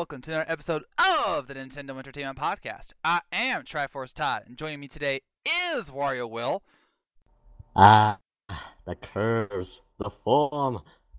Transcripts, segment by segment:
welcome to another episode of the Nintendo Entertainment Podcast. I am Triforce Todd, and joining me today is Wario Will. Ah, the curves, the form.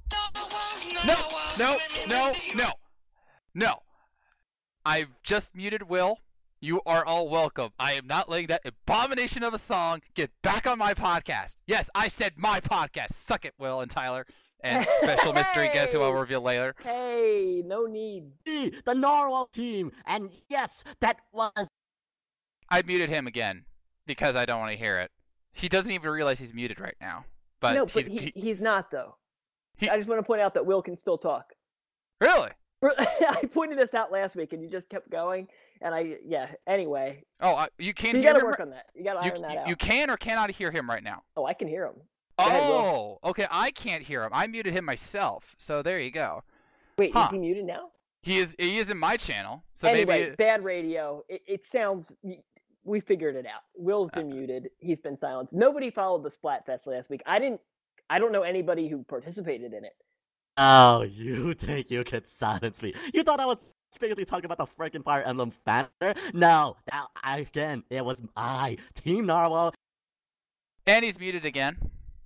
No. I've just muted Will. You are all welcome. I am not letting that abomination of a song get back on my podcast. Yes, I said my podcast. Suck it, Will and Tyler. And special mystery guest who I'll reveal later. Hey, no need. The Narwhal team, and yes, that was... I muted him again, because I don't want to hear it. He doesn't even realize he's muted right now. But no, but he's not, though. I just want to point out that Will can still talk. Really? I pointed this out last week, and you just kept going, and anyway. Oh, you can't hear him? You gotta work on that. You gotta iron that out. You can or cannot hear him right now? Oh, I can hear him. Oh, okay, I can't hear him. I muted him myself, so there you go. Wait, is he muted now? He is in my channel, so anyway, maybe... bad radio. It sounds... We figured it out. Will's been muted. He's been silenced. Nobody followed the Splatfest last week. I don't know anybody who participated in it. Oh, you think you could silence me? You thought I was specifically talking about the freaking Fire Emblem Banner? No, it was I, Team Narwhal. And he's muted again.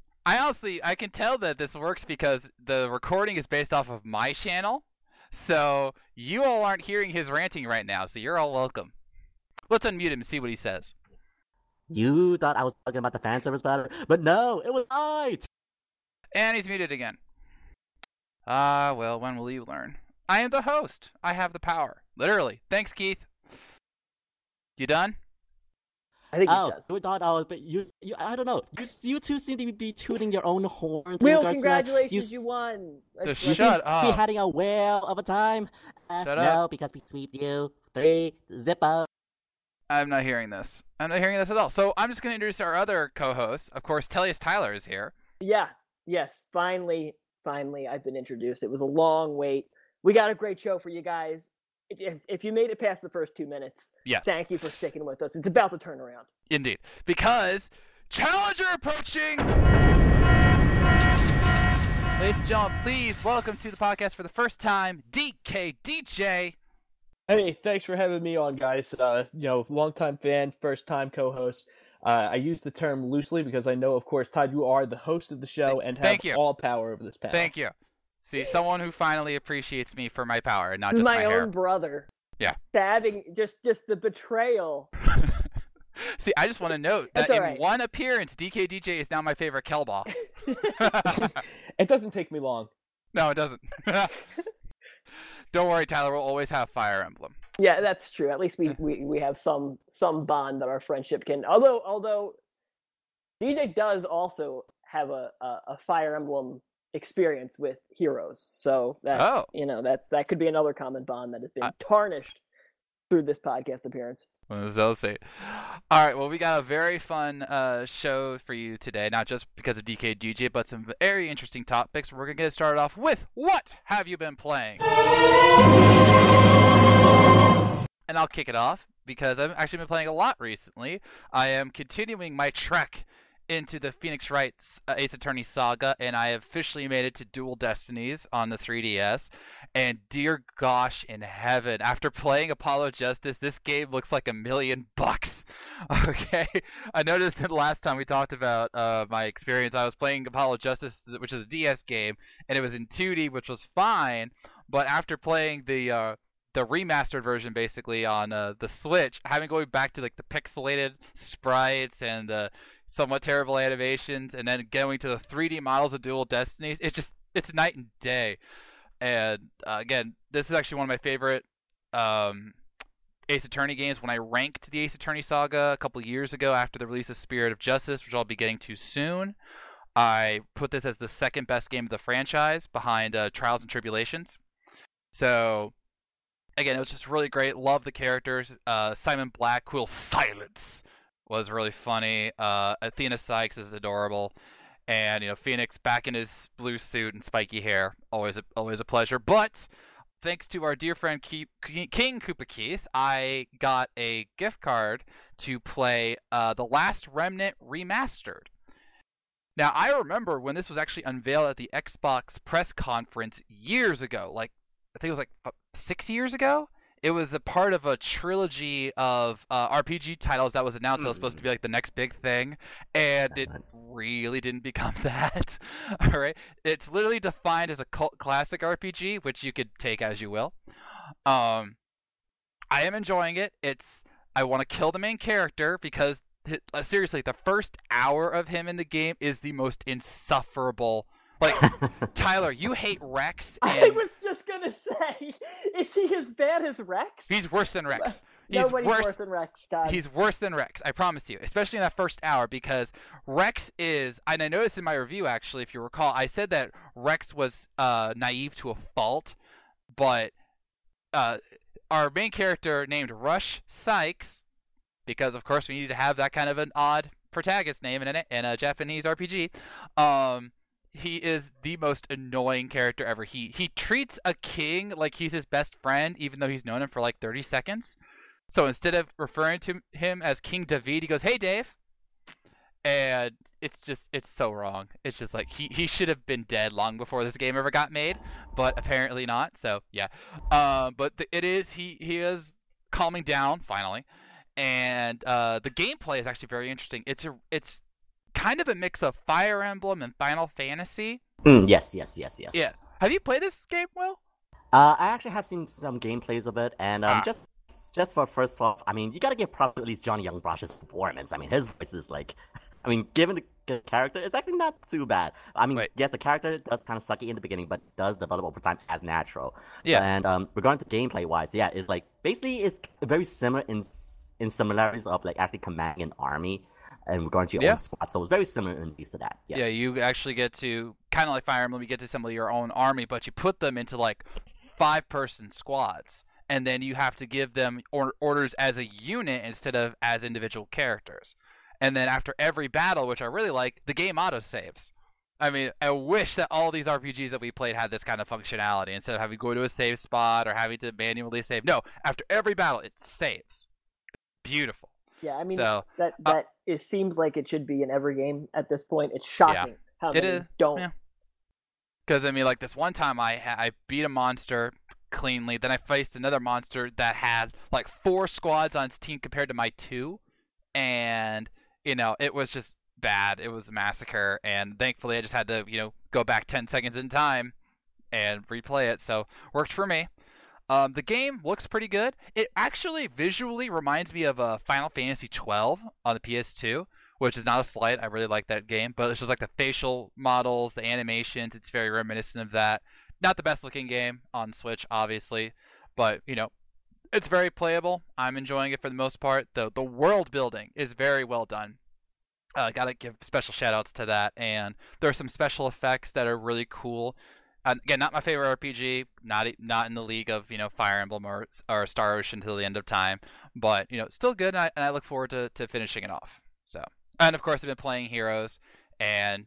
I can tell that this works because the recording is based off of my channel, so you all aren't hearing his ranting right now, so you're all welcome. Let's unmute him and see what he says. You thought I was talking about the fan service banner, but no, it was I. And he's muted again. Well, when will you learn? I am the host. I have the power. Literally. Thanks, Keith. You done? I think he's done. You thought I was, but I don't know. You two seem to be tooting your own horns. Will, congratulations, you won. Shut up. Be having a whale of a time. Shut up. No, because we sweep you. 3, zip up. I'm not hearing this. I'm not hearing this at all. So I'm just going to introduce our other co-host. Of course, Tellius Tyler is here. Yes. Finally, I've been introduced. It was a long wait. We got a great show for you guys. If you made it past the first 2 minutes, yes. Thank you for sticking with us. It's about to turn around. Indeed. Because Challenger approaching! Ladies and gentlemen, please welcome to the podcast for the first time, DK DJ. Hey, thanks for having me on, guys. Longtime fan, first-time co-host. I use the term loosely because I know, of course, Todd, you are the host of the show and have all power over this panel. Thank you. See, someone who finally appreciates me for my power and not just my hair. My own brother. Yeah. Stabbing, just the betrayal. See, I just want to note that in one appearance, DK DJ is now my favorite Kelball. It doesn't take me long. No, it doesn't. Don't worry, Tyler. We'll always have Fire Emblem. Yeah, that's true. At least we have some bond that our friendship can. Although DJ does also have a Fire Emblem experience with Heroes, so that's that could be another common bond that has been tarnished through this podcast appearance. All right, well, we got a very fun show for you today, not just because of DK DJ, but some very interesting topics. We're going to get started off with, what have you been playing? And I'll kick it off, because I've actually been playing a lot recently. I am continuing my trek into the Phoenix Wright's Ace Attorney saga, and I have officially made it to Dual Destinies on the 3DS. And dear gosh in heaven, after playing Apollo Justice, this game looks like $1 million. Okay, I noticed that last time we talked about my experience, I was playing Apollo Justice, which is a DS game, and it was in 2D, which was fine. But after playing the remastered version, basically on the Switch, going back to like the pixelated sprites and the somewhat terrible animations, and then going to the 3D models of Dual Destinies, it's night and day. And again, this is actually one of my favorite Ace Attorney games. When I ranked the Ace Attorney saga a couple years ago after the release of Spirit of Justice, which I'll be getting to soon, I put this as the second best game of the franchise behind Trials and Tribulations. So again, it was just really great. Love the characters. Simon Black, who will silence, was really funny. Athena Sykes is adorable. And, Phoenix back in his blue suit and spiky hair. Always a pleasure. But thanks to our dear friend King Koopa Keith, I got a gift card to play The Last Remnant Remastered. Now, I remember when this was actually unveiled at the Xbox press conference years ago, like I think it was like 6 years ago. It was a part of a trilogy of RPG titles that was announced that was supposed to be like the next big thing, and it really didn't become that. All right, it's literally defined as a cult classic RPG, which you could take as you will. I am enjoying it. I want to kill the main character because seriously, the first hour of him in the game is the most insufferable. Like, Tyler, you hate Rex. I was just gonna say, is he as bad as Rex? He's worse than Rex. Nobody's worse than Rex, Todd. He's worse than Rex, I promise you, especially in that first hour, because Rex is, and I noticed in my review, actually, if you recall, I said that Rex was naive to a fault, but our main character named Rush Sykes, because, of course, we need to have that kind of an odd protagonist name in a Japanese RPG, he is the most annoying character ever. He treats a king like he's his best friend, even though he's known him for like 30 seconds. So instead of referring to him as King David, he goes, "Hey, Dave." And it's so wrong. It's just like he should have been dead long before this game ever got made, but apparently not. So yeah. But he is calming down finally, and the gameplay is actually very interesting. It's kind of a mix of Fire Emblem and Final Fantasy. Yes. Yeah. Have you played this game, Will? I actually have seen some gameplays of it, and just for first off, I mean, you gotta give props to at least Johnny Youngblood's performance. I mean, his voice is like, I mean, given the character, it's actually not too bad. I mean, yes, the character does kind of sucky in the beginning, but does develop over time as natural. Yeah. And regarding to gameplay-wise, yeah, it's like, basically it's very similar in similarities of like actually commanding an army and regarding to your own squad. So it's very similar in to that. Yes. Yeah, you actually get to, kind of like Fire Emblem, you get to assemble your own army, but you put them into like 5-person squads. And then you have to give them orders as a unit instead of as individual characters. And then after every battle, which I really like, the game auto-saves. I mean, I wish that all these RPGs that we played had this kind of functionality. Instead of having to go to a save spot or having to manually save. No, after every battle, it saves. Beautiful. Yeah, I mean, so, it seems like it should be in every game at this point. It's shocking how they don't. Because, I mean, like this one time I beat a monster cleanly. Then I faced another monster that had like 4 squads on its team compared to my 2, and it was just bad. It was a massacre, and thankfully I just had to go back 10 seconds in time and replay it. So worked for me. The game looks pretty good. It actually visually reminds me of Final Fantasy 12 on the PS2, which is not a slight. I really like that game, but it's just like the facial models, the animations. It's very reminiscent of that. Not the best looking game on Switch, obviously, but it's very playable. I'm enjoying it for the most part. The world building is very well done. Gotta give special shout outs to that, and there are some special effects that are really cool. Again, not my favorite RPG, not in the league of Fire Emblem or Star Ocean till the end of time, but still good, and I look forward to finishing it off. So, and of course I've been playing Heroes, and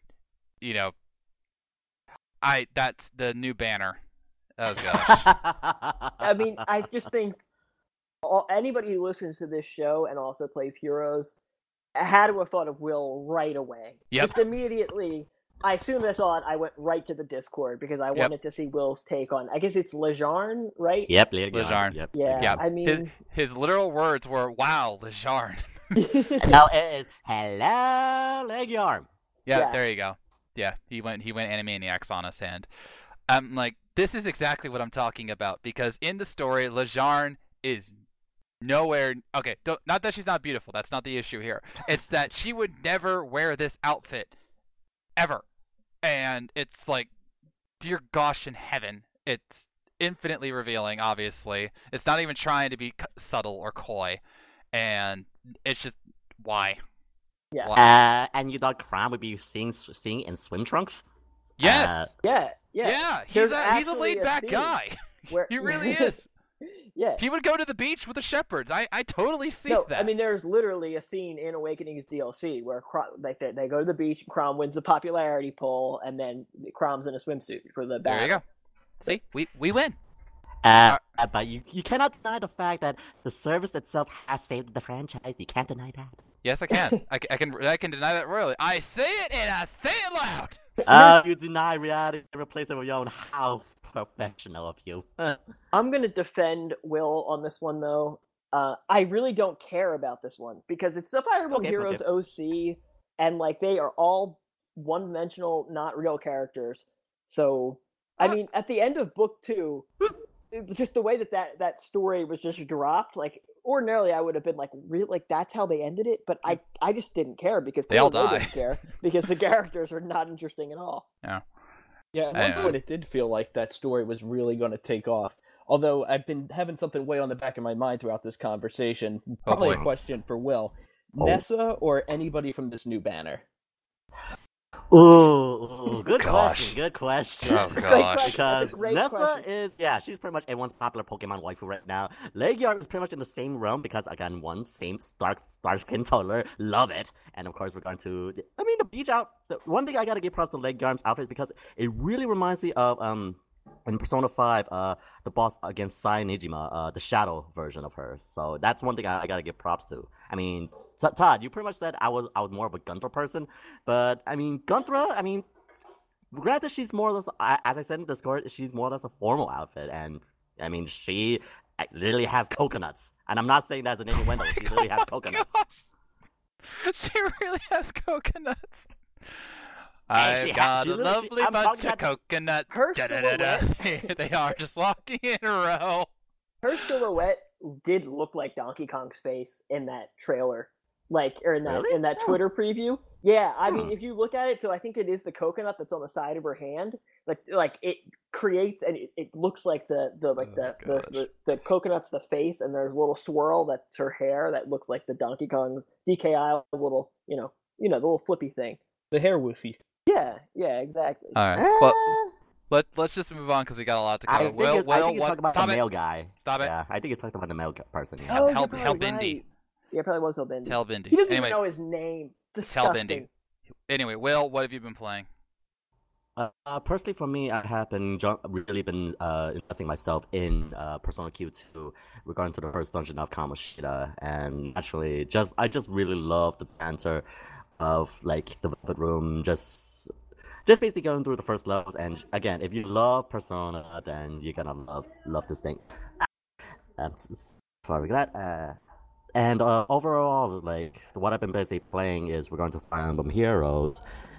that's the new banner. Oh gosh. I mean, I just think anybody who listens to this show and also plays Heroes had to have thought of Will right away. Yep. Just immediately. As soon as I saw it, I went right to the Discord because I wanted to see Will's take on. I guess it's Lejarn, right? Yep, Lejarn. Yep. Yeah, I mean, his literal words were, "Wow, Lejarn." And now it is, "Hello, Lejarn." Yeah, there you go. Yeah, he went Animaniacs on us, and I'm like, this is exactly what I'm talking about, because in the story, Lejarn is nowhere. Okay, not that she's not beautiful. That's not the issue here. It's that she would never wear this outfit ever. And it's like, dear gosh in heaven, it's infinitely revealing, obviously. It's not even trying to be subtle or coy. And it's just, why? Yeah. Why? And you thought Chrom would be seeing in swim trunks? Yes! Yeah. He's a laid-back guy. He really is. Yeah. He would go to the beach with the shepherds. I totally see that. I mean, there's literally a scene in Awakening's DLC where they go to the beach, Chrom wins the popularity poll, and then Chrom's in a swimsuit for the battle. There you go. See, we win. But you cannot deny the fact that the service itself has saved the franchise. You can't deny that. Yes, I can. I can deny that royally. I say it and I say it loud. You deny reality and replace it with your own. How professional of you. I'm gonna defend Will on this one though. I really don't care about this one because it's the Fire Emblem Heroes OC, and like they are all one-dimensional, not real characters. So, I mean, at the end of book 2, just the way that story was just dropped, like ordinarily I would have been like, really, like that's how they ended it, but I just didn't care because they all die. Didn't care because the characters are not interesting at all. Yeah. Yeah, at one point it did feel like that story was really going to take off. Although I've been having something way on the back of my mind throughout this conversation. Probably a question for Will. Nessa or anybody from this new banner? Ooh, good question. Good question. Oh gosh. Because Nessa is, she's pretty much everyone's popular Pokemon waifu right now. Legion is pretty much in the same realm because again, same dark skin color, love it. And of course, we're going to, the beach out. One thing I gotta give props to Legion's outfit because it really reminds me of in Persona 5, the boss against Sai Nijima, the shadow version of her. So that's one thing I gotta give props to. I mean, Todd, you pretty much said I was more of a Guntra person, but I mean, Guntra, granted she's more or less, as I said in Discord, she's more or less a formal outfit, and I mean, she literally has coconuts, and I'm not saying that's an innuendo. She literally has coconuts. She really has coconuts. I've got a lovely bunch of coconuts. Her silhouette. They are just walking in a row. Her silhouette did look like Donkey Kong's face in that trailer, in that Twitter preview. Yeah, I mean, if you look at it, so I think it is the coconut that's on the side of her hand. Like it creates, and it looks like the coconut's the face, and there's a little swirl that's her hair that looks like the Donkey Kong's DKI's little, the little flippy thing. The hair woofy. Yeah, exactly. All right. Well, let's just move on because we got a lot to cover. I think you're talking about the male guy. Stop it. Yeah, I think you're talking about the male person. Yeah. Oh, Helbindi. Right. Yeah, probably was Helbindi. Helbindi. He doesn't even know his name. Disgusting. Helbindi. Anyway, Will, what have you been playing? Personally, for me, I have really been investing myself in Persona Q2 regarding to the first dungeon of Kamoshida, and actually, I just really love the banter of like the room, just basically going through the first levels. And again, if you love Persona, then you're gonna love this thing. Sorry for that. And overall, like what I've been basically playing is we're going to Fire Emblem Heroes,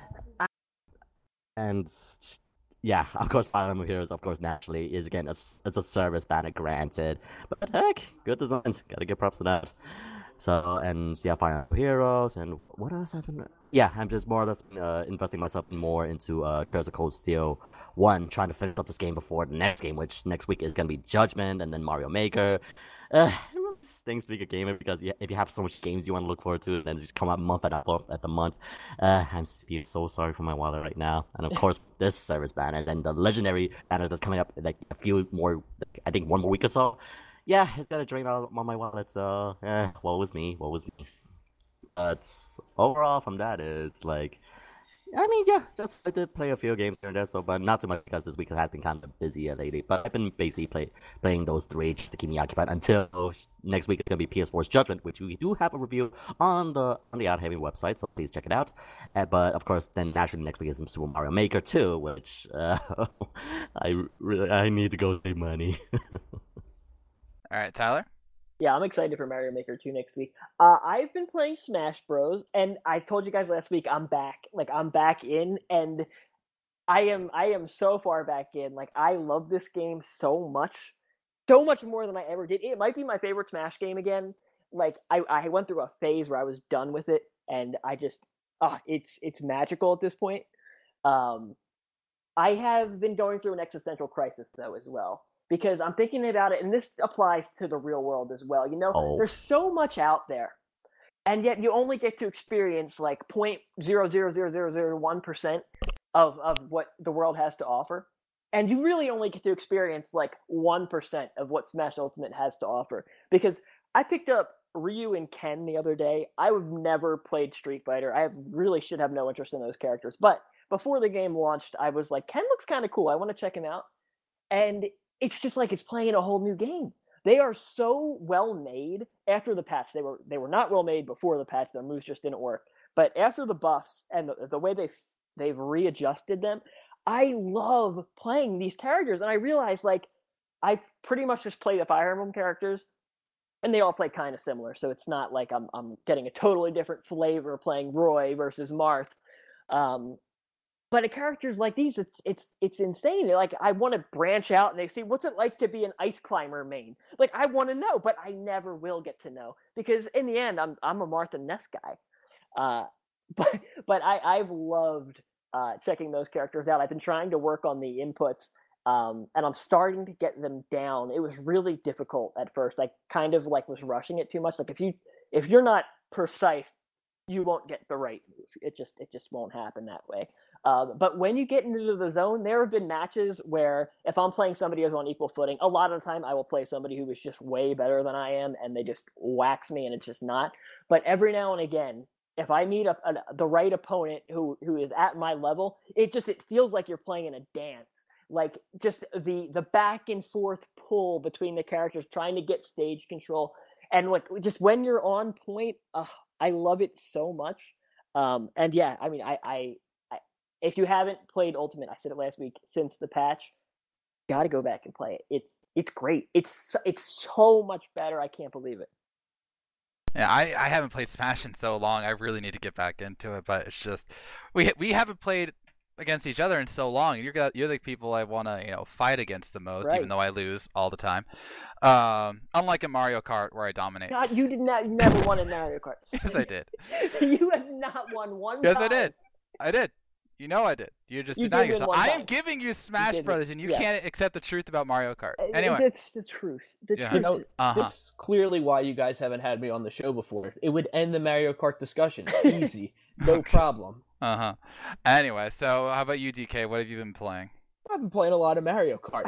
and yeah, of course, Fire Emblem Heroes, of course, naturally is again it's a service banner, granted, but heck, good designs. Gotta give props to that. So, and yeah, Fire Emblem Heroes, and what else happened? Yeah, I'm just more or less investing myself more into Curse of Cold Steel 1, trying to finish up this game before the next game, which next week is going to be Judgment, and then Mario Maker. Things big a gamer because if you have so much games you want to look forward to, and then just come out month at the month. I'm feeling so sorry for my wallet right now. And of course, this service banner, and the legendary banner that's coming up like a few more, I think 1 more week or so. Yeah, it's gonna drain out my wallet, so woe was me. But overall, from that is like, I mean, yeah, just I did play a few games here and there, so but not too much because this week has been kind of busy lately. But I've been basically playing those 3 just to keep me occupied until next week. It's gonna be PS4's Judgment, which we do have a review on the Out Heavy website, so please check it out. But of course, then naturally next week is Super Mario Maker 2, which I need to go save money. All right, Tyler? Yeah, I'm excited for Mario Maker 2 next week. I've been playing Smash Bros, and I told you guys last week I'm back. Like, I'm back in, and I am so far back in. Like, I love this game so much more than I ever did. It might be my favorite Smash game again. Like, I went through a phase where I was done with it, and I just, it's magical at this point. I have been going through an existential crisis, though, as well. Because I'm thinking about it, and this applies to the real world as well. There's so much out there, and yet you only get to experience like 0.00001% of what the world has to offer, and you really only get to experience like 1% of what Smash Ultimate has to offer. Because I picked up Ryu and Ken the other day. I would never played Street Fighter. I really should have no interest in those characters, but before the game launched, I was like, Ken looks kind of cool. I want to check him out, and it's just like it's playing a whole new game. They are so well made after the patch. They were not well made before the patch. Their moves just didn't work. But after the buffs and the way they've readjusted them, I love playing these characters, and I realized like I pretty much just play the Fire Emblem characters, and they all play kind of similar. So it's not like I'm getting a totally different flavor playing Roy versus Marth. But characters like these, it's insane. Like I want to branch out and they say, what's it like to be an ice climber main? Like I want to know, but I never will get to know because in the end, I'm a Martha Ness guy. But I've loved checking those characters out. I've been trying to work on the inputs, and I'm starting to get them down. It was really difficult at first. I kind of like was rushing it too much. Like if you're not precise, you won't get the right move. It just won't happen that way. But when you get into the zone, there have been matches where if I'm playing somebody who's on equal footing, a lot of the time I will play somebody who is just way better than I am, and they just wax me, and it's just not. But every now and again, if I meet the right opponent who is at my level, it feels like you're playing in a dance. Like just the back and forth pull between the characters, trying to get stage control, and like just when you're on point, I love it so much. And yeah, I mean, I if you haven't played Ultimate, I said it last week, since the patch, got to go back and play it. It's great. It's so much better. I can't believe it. Yeah, I haven't played Smash in so long. I really need to get back into it, but it's just we haven't played against each other in so long, and you're the people I want to fight against the most, right. Even though I lose all the time. Unlike in Mario Kart where I dominate. God, you never won in Mario Kart. Yes, I did. You have not won one yes, time. I did. You know I did. You're just denying yourself. I am giving you Smash Brothers, and you can't accept the truth about Mario Kart. Anyway. It's the truth. The truth. This is clearly why you guys haven't had me on the show before. It would end the Mario Kart discussion. Easy. No problem. Anyway, so how about you, DK? What have you been playing? I've been playing a lot of Mario Kart.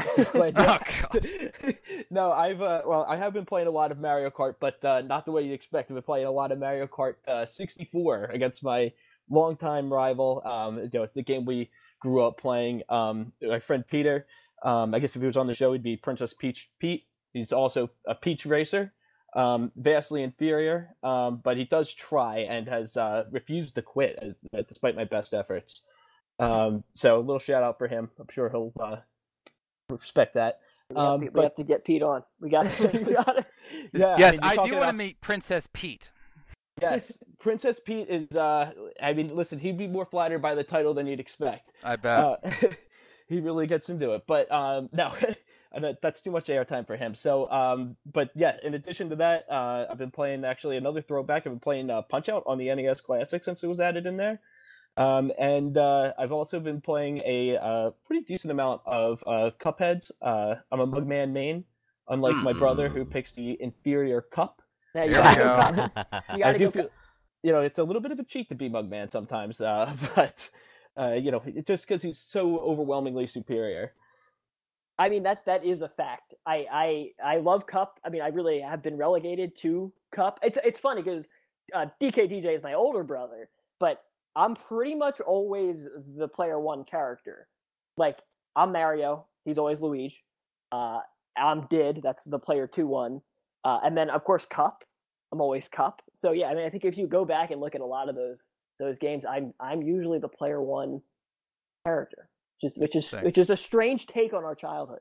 No, I have been playing a lot of Mario Kart, but not the way you'd expect. I've been playing a lot of Mario Kart 64 against my longtime rival. It's the game we grew up playing. My friend Peter, I guess if he was on the show, he'd be Princess Peach Pete. He's also a Peach racer, vastly inferior, but he does try and has refused to quit despite my best efforts. So a little shout out for him. I'm sure he'll respect that. We have to get Pete on. We got it. Yeah, yes, I do want to meet Princess Pete. Yes, Princess Pete is, listen, he'd be more flattered by the title than you'd expect. I bet. He really gets into it. But, no, that's too much airtime for him. So, but yeah, in addition to that, I've been playing actually another throwback. I've been playing Punch-Out on the NES Classic since it was added in there. And I've also been playing a pretty decent amount of Cupheads. I'm a Mugman main, unlike my brother who picks the inferior Cup. There we go. I do feel, it's a little bit of a cheat to be Mugman sometimes, but just because he's so overwhelmingly superior. I mean, that is a fact. I love Cup. I mean, I really have been relegated to Cup. It's funny because DKDJ is my older brother, but I'm pretty much always the player one character. Like, I'm Mario. He's always Luigi. I'm Did. That's the player 2-1. And then, of course, Cup. I'm always Cup. So, yeah, I mean, I think if you go back and look at a lot of those games, I'm usually the player one character, which is a strange take on our childhood.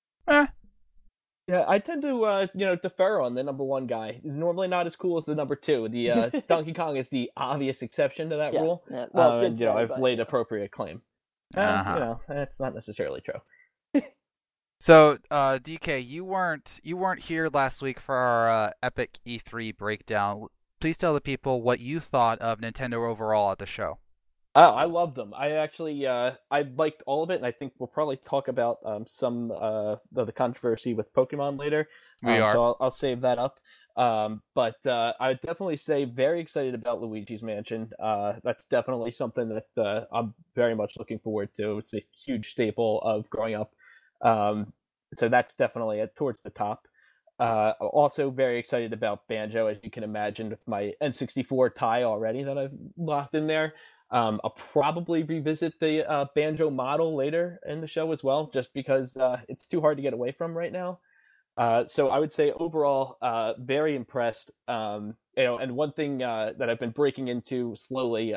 Yeah, I tend to, defer on the number one guy. Normally not as cool as the number two. The Donkey Kong is the obvious exception to that rule. Yeah. Well, I've laid appropriate claim. That's not necessarily true. So, DK, you weren't here last week for our Epic E3 breakdown. Please tell the people what you thought of Nintendo overall at the show. Oh, I loved them. I actually I liked all of it, and I think we'll probably talk about some of the controversy with Pokemon later. So I'll save that up. But I would definitely say very excited about Luigi's Mansion. That's definitely something that I'm very much looking forward to. It's a huge staple of growing up. So that's definitely towards the top. Also very excited about Banjo, as you can imagine, with my N64 tie already that I've locked in there. I'll probably revisit the Banjo model later in the show as well, just because it's too hard to get away from right now. So I would say overall, very impressed. And one thing that I've been breaking into slowly,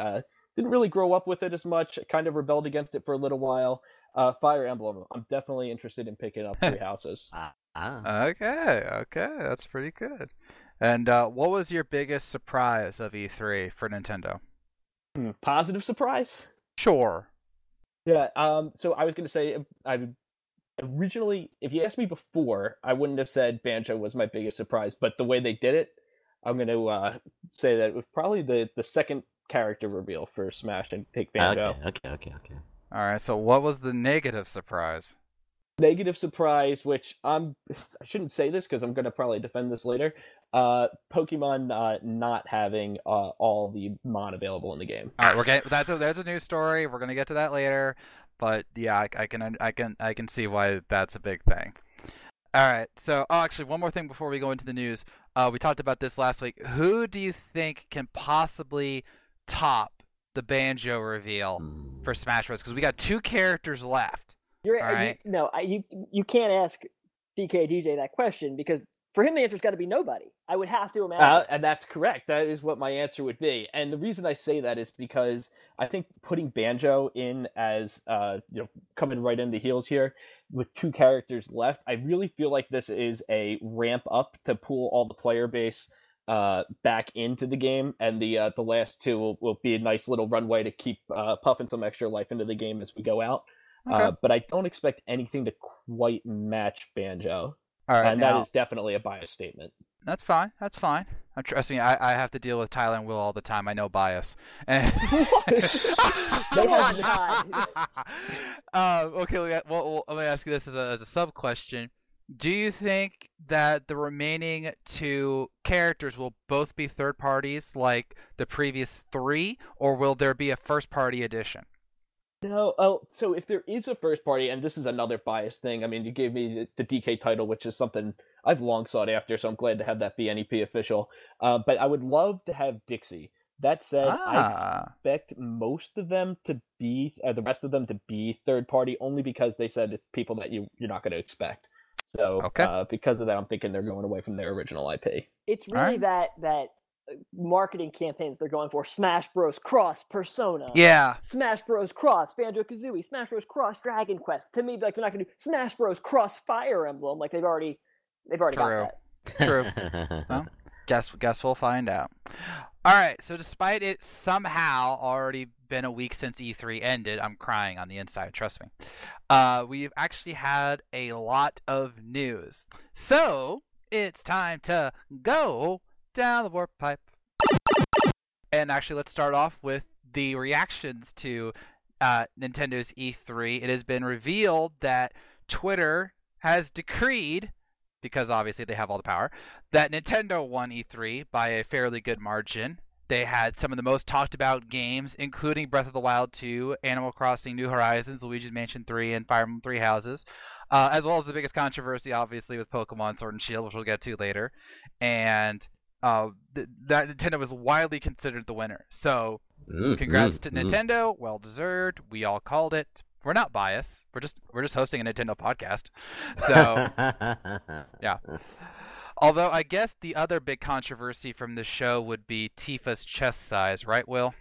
didn't really grow up with it as much. Kind of rebelled against it for a little while. Fire Emblem. I'm definitely interested in picking up Three Houses. Okay, that's pretty good. And what was your biggest surprise of E3 for Nintendo? Positive surprise? Sure. Yeah. So I was gonna say, I originally, if you asked me before, I wouldn't have said Banjo was my biggest surprise. But the way they did it, I'm gonna say that it was probably the second character reveal for Smash and take Banjo. Okay. All right. So what was the negative surprise? Negative surprise, which I shouldn't say this because I'm gonna probably defend this later. Pokemon not having all the Mon available in the game. All right, that's a news story. We're gonna get to that later, but yeah, I can see why that's a big thing. All right, so actually, one more thing before we go into the news. We talked about this last week. Who do you think can possibly top the Banjo reveal for Smash Bros? Because we got 2 characters left. You can't ask DKDJ that question because for him the answer's got to be nobody. I would have to imagine. And that's correct. That is what my answer would be. And the reason I say that is because I think putting Banjo in as coming right in the heels here with 2 characters left, I really feel like this is a ramp up to pull all the player base back into the game, and the last 2 will be a nice little runway to keep puffing some extra life into the game as we go out. Okay. But I don't expect anything to quite match Banjo. All right, and that is definitely a bias statement. That's fine. Trust me, I have to deal with Tyler and Will all the time. I know bias. Okay, well, let me ask you this as a sub question. Do you think that the remaining 2 characters will both be third parties like the previous 3, or will there be a first party edition? No, so if there is a first party, and this is another bias thing, I mean, you gave me the DK title, which is something I've long sought after, so I'm glad to have that be NEP official. But I would love to have Dixie. That said, I expect most of them to be, the rest of them to be third party, only because they said it's people that you're not going to expect. So because of that, I'm thinking they're going away from their original IP. It's really that marketing campaign that they're going for. Smash Bros. Cross Persona. Yeah. Smash Bros. Cross Banjo-Kazooie. Smash Bros. Cross Dragon Quest. To me, like, they're not going to do Smash Bros. Cross Fire Emblem. Like, they've already got that. True. Well, guess we'll find out. All right. So despite it somehow already been a week since E3 ended, I'm crying on the inside. Trust me. We've actually had a lot of news. So it's time to go down the warp pipe. And actually, let's start off with the reactions to Nintendo's E3. It has been revealed that Twitter has decreed, because obviously they have all the power, that Nintendo won E3 by a fairly good margin. They had some of the most talked about games, including Breath of the Wild 2, Animal Crossing New Horizons, Luigi's Mansion 3, and Fire Emblem Three Houses, as well as the biggest controversy, obviously, with Pokemon Sword and Shield, which we'll get to later. And that Nintendo was widely considered the winner. So, congrats to Nintendo. Well deserved. We all called it. We're not biased. We're just hosting a Nintendo podcast. So, yeah. Although I guess the other big controversy from the show would be Tifa's chest size, right, Will?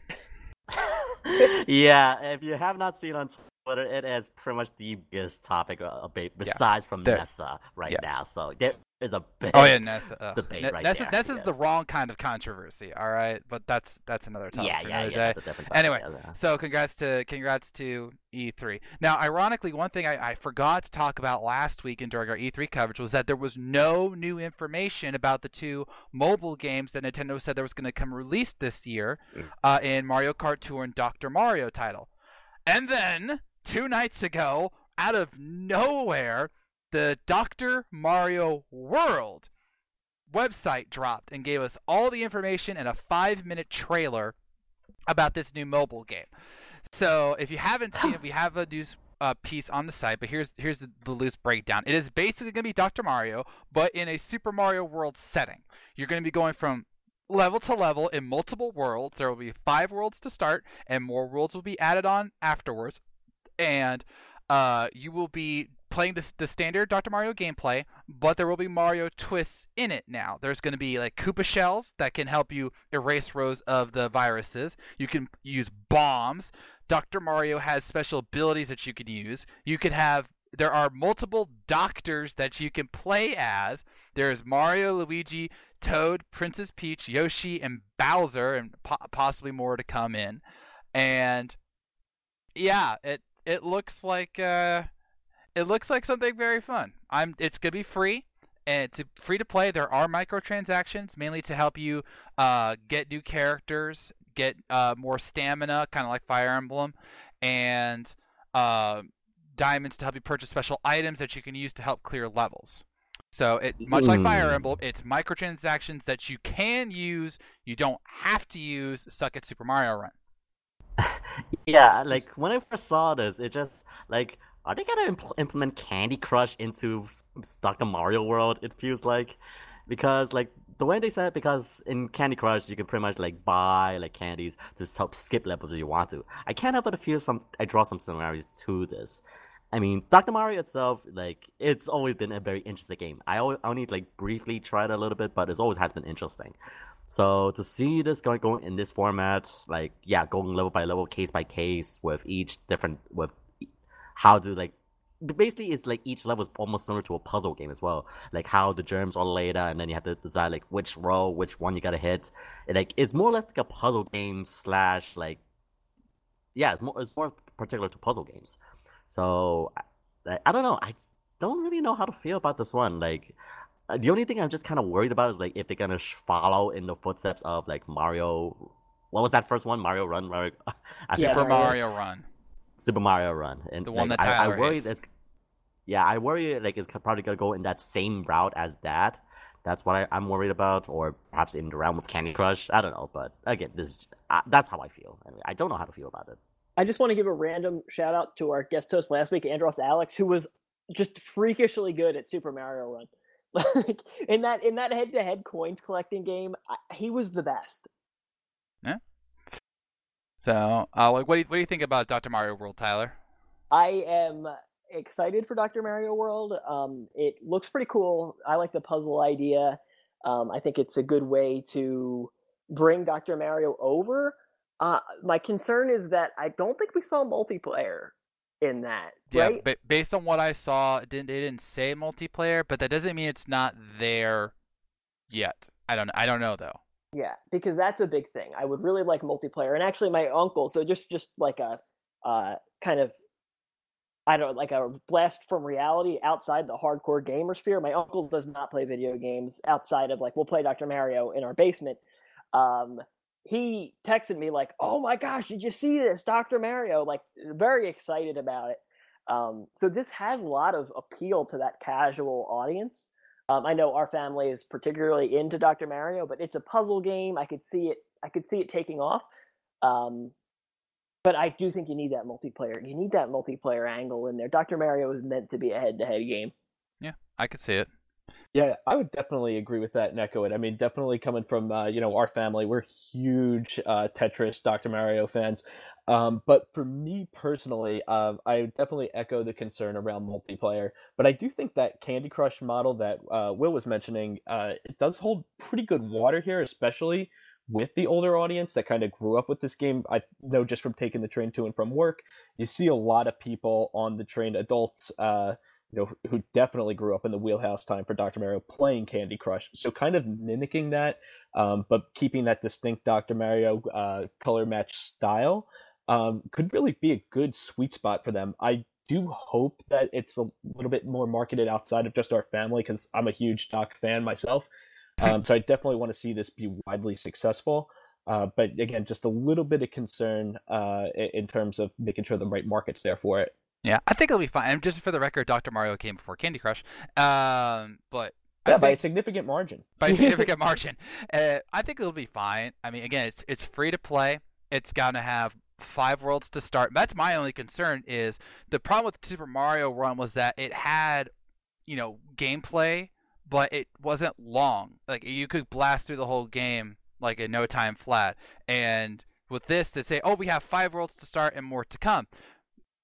Yeah. If you have not seen on Twitter, it is pretty much the biggest topic besides from Nessa now. So there is a big debate right there. Nessa is the wrong kind of controversy, all right? But that's another topic for another day. Anyway, so congrats to E3. Now, ironically, one thing I forgot to talk about last week and during our E3 coverage was that there was no new information about the 2 mobile games that Nintendo said there was going to come released this year in Mario Kart Tour and Dr. Mario title. And then 2 nights ago, out of nowhere, the Dr. Mario World website dropped and gave us all the information in a 5-minute trailer about this new mobile game. So if you haven't seen it, we have a news piece on the site, but here's the loose breakdown. It is basically going to be Dr. Mario, but in a Super Mario World setting. You're going to be going from level to level in multiple worlds. There will be 5 worlds to start, and more worlds will be added on afterwards. And you will be playing the standard Dr. Mario gameplay, but there will be Mario twists in it now. There's going to be like Koopa shells that can help you erase rows of the viruses. You can use bombs. Dr. Mario has special abilities that you can use. There are multiple doctors that you can play as. There's Mario, Luigi, Toad, Princess Peach, Yoshi, and Bowser, and possibly more to come in. And yeah, it looks like something very fun. It's gonna be free, and it's free to play. There are microtransactions mainly to help you get new characters, get more stamina, kind of like Fire Emblem, and diamonds to help you purchase special items that you can use to help clear levels. So much like Fire Emblem, it's microtransactions that you can use. You don't have to use. Suck at Super Mario Run. Yeah, like when I first saw this, it just like, are they gonna implement Candy Crush into Dr. Mario World? It feels like, because like the way they said, because in Candy Crush you can pretty much like buy like candies to help skip levels if you want to. I can't help but feel I draw some similarities to this. I mean, Dr. Mario itself, like, it's always been a very interesting game. I only like briefly tried it a little bit, but it always has been interesting. So to see this going in this format, like, yeah, going level by level, case by case, with how to like, basically it's like each level is almost similar to a puzzle game as well. Like how the germs are laid out, and then you have to decide like which row, which one you gotta hit. It's more or less like a puzzle game slash like, yeah, it's more particular to puzzle games. So I don't know. I don't really know how to feel about this one. Like, the only thing I'm just kind of worried about is like if they're gonna follow in the footsteps of like Mario. What was that first one? Mario Run. Super Mario Run. Super Mario Run, and the one like, that Tyler I worry hates. that. Yeah, I worry like it's probably gonna go in that same route as that. That's what I'm worried about, or perhaps in the realm of Candy Crush. I don't know, but again, that's how I feel. I mean, I don't know how to feel about it. I just want to give a random shout out to our guest host last week, Andros Alex, who was just freakishly good at Super Mario Run. Like in that head-to-head coins collecting game, he was the best. Yeah. So, like, what do you think about Dr. Mario World, Tyler? I am excited for Dr. Mario World. It looks pretty cool. I like the puzzle idea. I think it's a good way to bring Dr. Mario over. My concern is that I don't think we saw multiplayer in that. Right? Yeah, but based on what I saw, they didn't say multiplayer, but that doesn't mean it's not there yet. I don't know though. Yeah, because that's a big thing. I would really like multiplayer, and actually, my uncle. So just like a kind of, I don't know, like a blast from reality outside the hardcore gamer sphere. My uncle does not play video games outside of like, we'll play Dr. Mario in our basement. He texted me like, "Oh my gosh, did you see this, Dr. Mario?" Like, very excited about it. So this has a lot of appeal to that casual audience. I know our family is particularly into Dr. Mario, but it's a puzzle game. I could see it taking off. But I do think you need that multiplayer. You need that multiplayer angle in there. Dr. Mario is meant to be a head-to-head game. Yeah, I could see it. Yeah, I would definitely agree with that and echo it. I mean, definitely coming from, our family, we're huge Tetris, Dr. Mario fans. But for me personally, I would definitely echo the concern around multiplayer. But I do think that Candy Crush model that Will was mentioning, it does hold pretty good water here, especially with the older audience that kind of grew up with this game. I know just from taking the train to and from work, you see a lot of people on the train, adults, who definitely grew up in the wheelhouse time for Dr. Mario playing Candy Crush. So kind of mimicking that, but keeping that distinct Dr. Mario color match style could really be a good sweet spot for them. I do hope that it's a little bit more marketed outside of just our family, because I'm a huge Doc fan myself. So I definitely want to see this be widely successful. But again, just a little bit of concern in terms of making sure the right market's there for it. Yeah, I think it'll be fine. And just for the record, Dr. Mario came before Candy Crush. But by a significant margin. By a significant margin. I think it'll be fine. I mean, again, it's free to play. It's gonna have 5 worlds to start. That's my only concern. Is the problem with Super Mario Run was that it had, gameplay, but it wasn't long. Like, you could blast through the whole game like in no time flat. And with this, to say, oh, we have 5 worlds to start and more to come.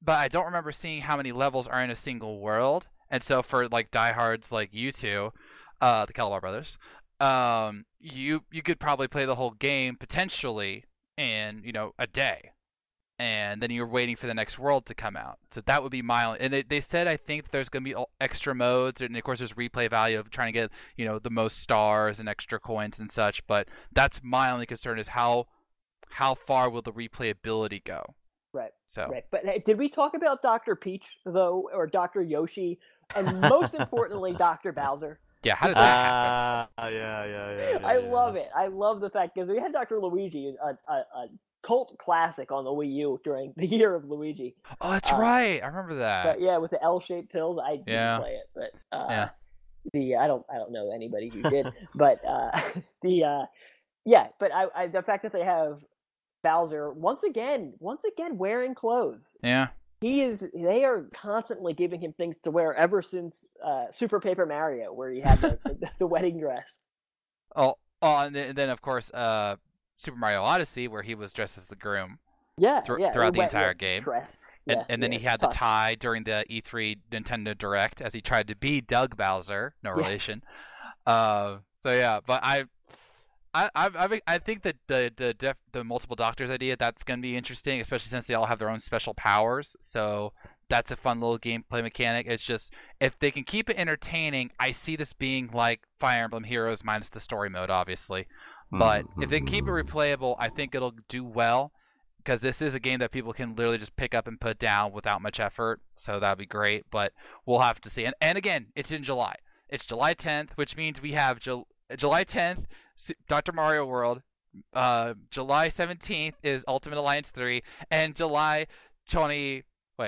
but I don't remember seeing how many levels are in a single world. And so for like diehards like you two, the Calabar brothers, you could probably play the whole game potentially in a day, and then you're waiting for the next world to come out. So that would be my. And they said I think there's going to be extra modes, and of course there's replay value of trying to get the most stars and extra coins and such. But that's my only concern is how far will the replayability go? Right. So. Right. But hey, did we talk about Dr. Peach though, or Dr. Yoshi, and most importantly, Dr. Bowser? Yeah. How did that happen? Yeah. I love it. I love the fact because we had Dr. Luigi, a cult classic on the Wii U during the year of Luigi. Oh, that's right. I remember that. But yeah, with the L-shaped pills, I didn't play it, but I don't know anybody who did. But the fact that they have Bowser once again wearing clothes. Yeah. They are constantly giving him things to wear ever since Super Paper Mario, where he had the wedding dress. And then of course Super Mario Odyssey, where he was dressed as the groom. Throughout the entire game. Dress. And then he had the tie during the E3 Nintendo Direct as he tried to be Doug Bowser, no relation. But I think that the multiple doctors idea, that's going to be interesting, especially since they all have their own special powers. So that's a fun little gameplay mechanic. It's just if they can keep it entertaining, I see this being like Fire Emblem Heroes minus the story mode, obviously. But if they can keep it replayable, I think it'll do well, because this is a game that people can literally just pick up and put down without much effort. So that'd be great. But we'll have to see. And again, it's in July. It's July 10th, which means we have July 10th, Dr. Mario World. July 17th is Ultimate Alliance 3, and July 24th,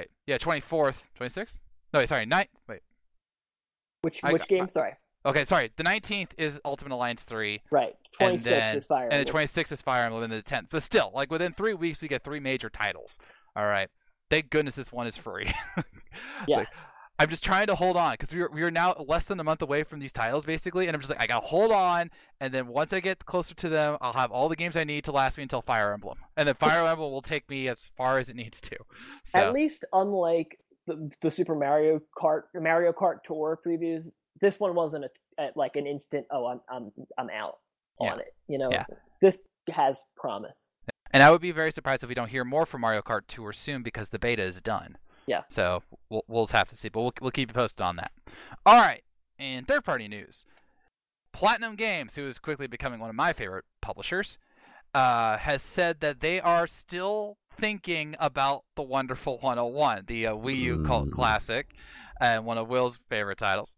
26th? No, sorry, 9th. Wait. Which game? Sorry. Okay, sorry. The 19th is Ultimate Alliance 3. Right. 26th is Fire Emblem. And the 26th is Fire Emblem, and the 10th. But still, like within 3 weeks, we get 3 major titles. All right. Thank goodness this one is free. Yeah. Like, I'm just trying to hold on, because we are now less than a month away from these titles, basically, and I'm just like, I gotta hold on, and then once I get closer to them, I'll have all the games I need to last me until Fire Emblem, and then Fire Emblem will take me as far as it needs to. So. At least, unlike the Super Mario Kart Tour previews, this one wasn't like an instant. Oh, I'm out on it. This has promise. And I would be very surprised if we don't hear more from Mario Kart Tour soon, because the beta is done. Yeah. So we'll have to see, but we'll keep you posted on that. All right. In third-party news, Platinum Games, who is quickly becoming one of my favorite publishers, has said that they are still thinking about the Wonderful 101, the Wii U cult classic, and one of Will's favorite titles.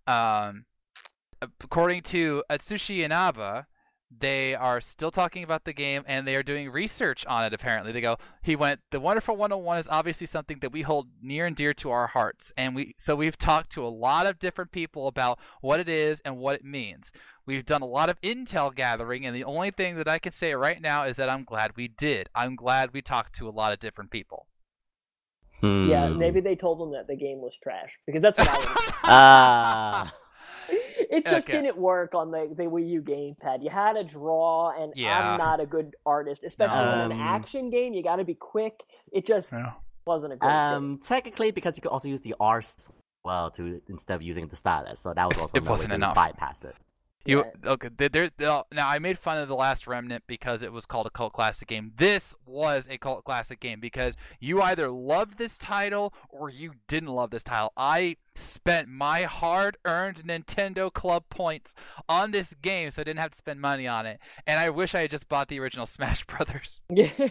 According to Atsushi Inaba, they are still talking about the game, and they are doing research on it, apparently. They go, the Wonderful 101 is obviously something that we hold near and dear to our hearts, and we've talked to a lot of different people about what it is and what it means. We've done a lot of intel gathering, and the only thing that I can say right now is that I'm glad we did. I'm glad we talked to a lot of different people. Yeah, maybe they told them that the game was trash, because that's what I would It just didn't work on the Wii U gamepad. You had to draw, and I'm not a good artist, especially in an action game. You got to be quick. It just wasn't a good thing. Technically, because you could also use the R as well instead of using the stylus, so that was also it wasn't enough. Bypass it. Now I made fun of The Last Remnant because it was called a cult classic game. This was a cult classic game because you either loved this title or you didn't love this title. I spent my hard-earned Nintendo Club points on this game, so I didn't have to spend money on it. And I wish I had just bought the original Smash Brothers.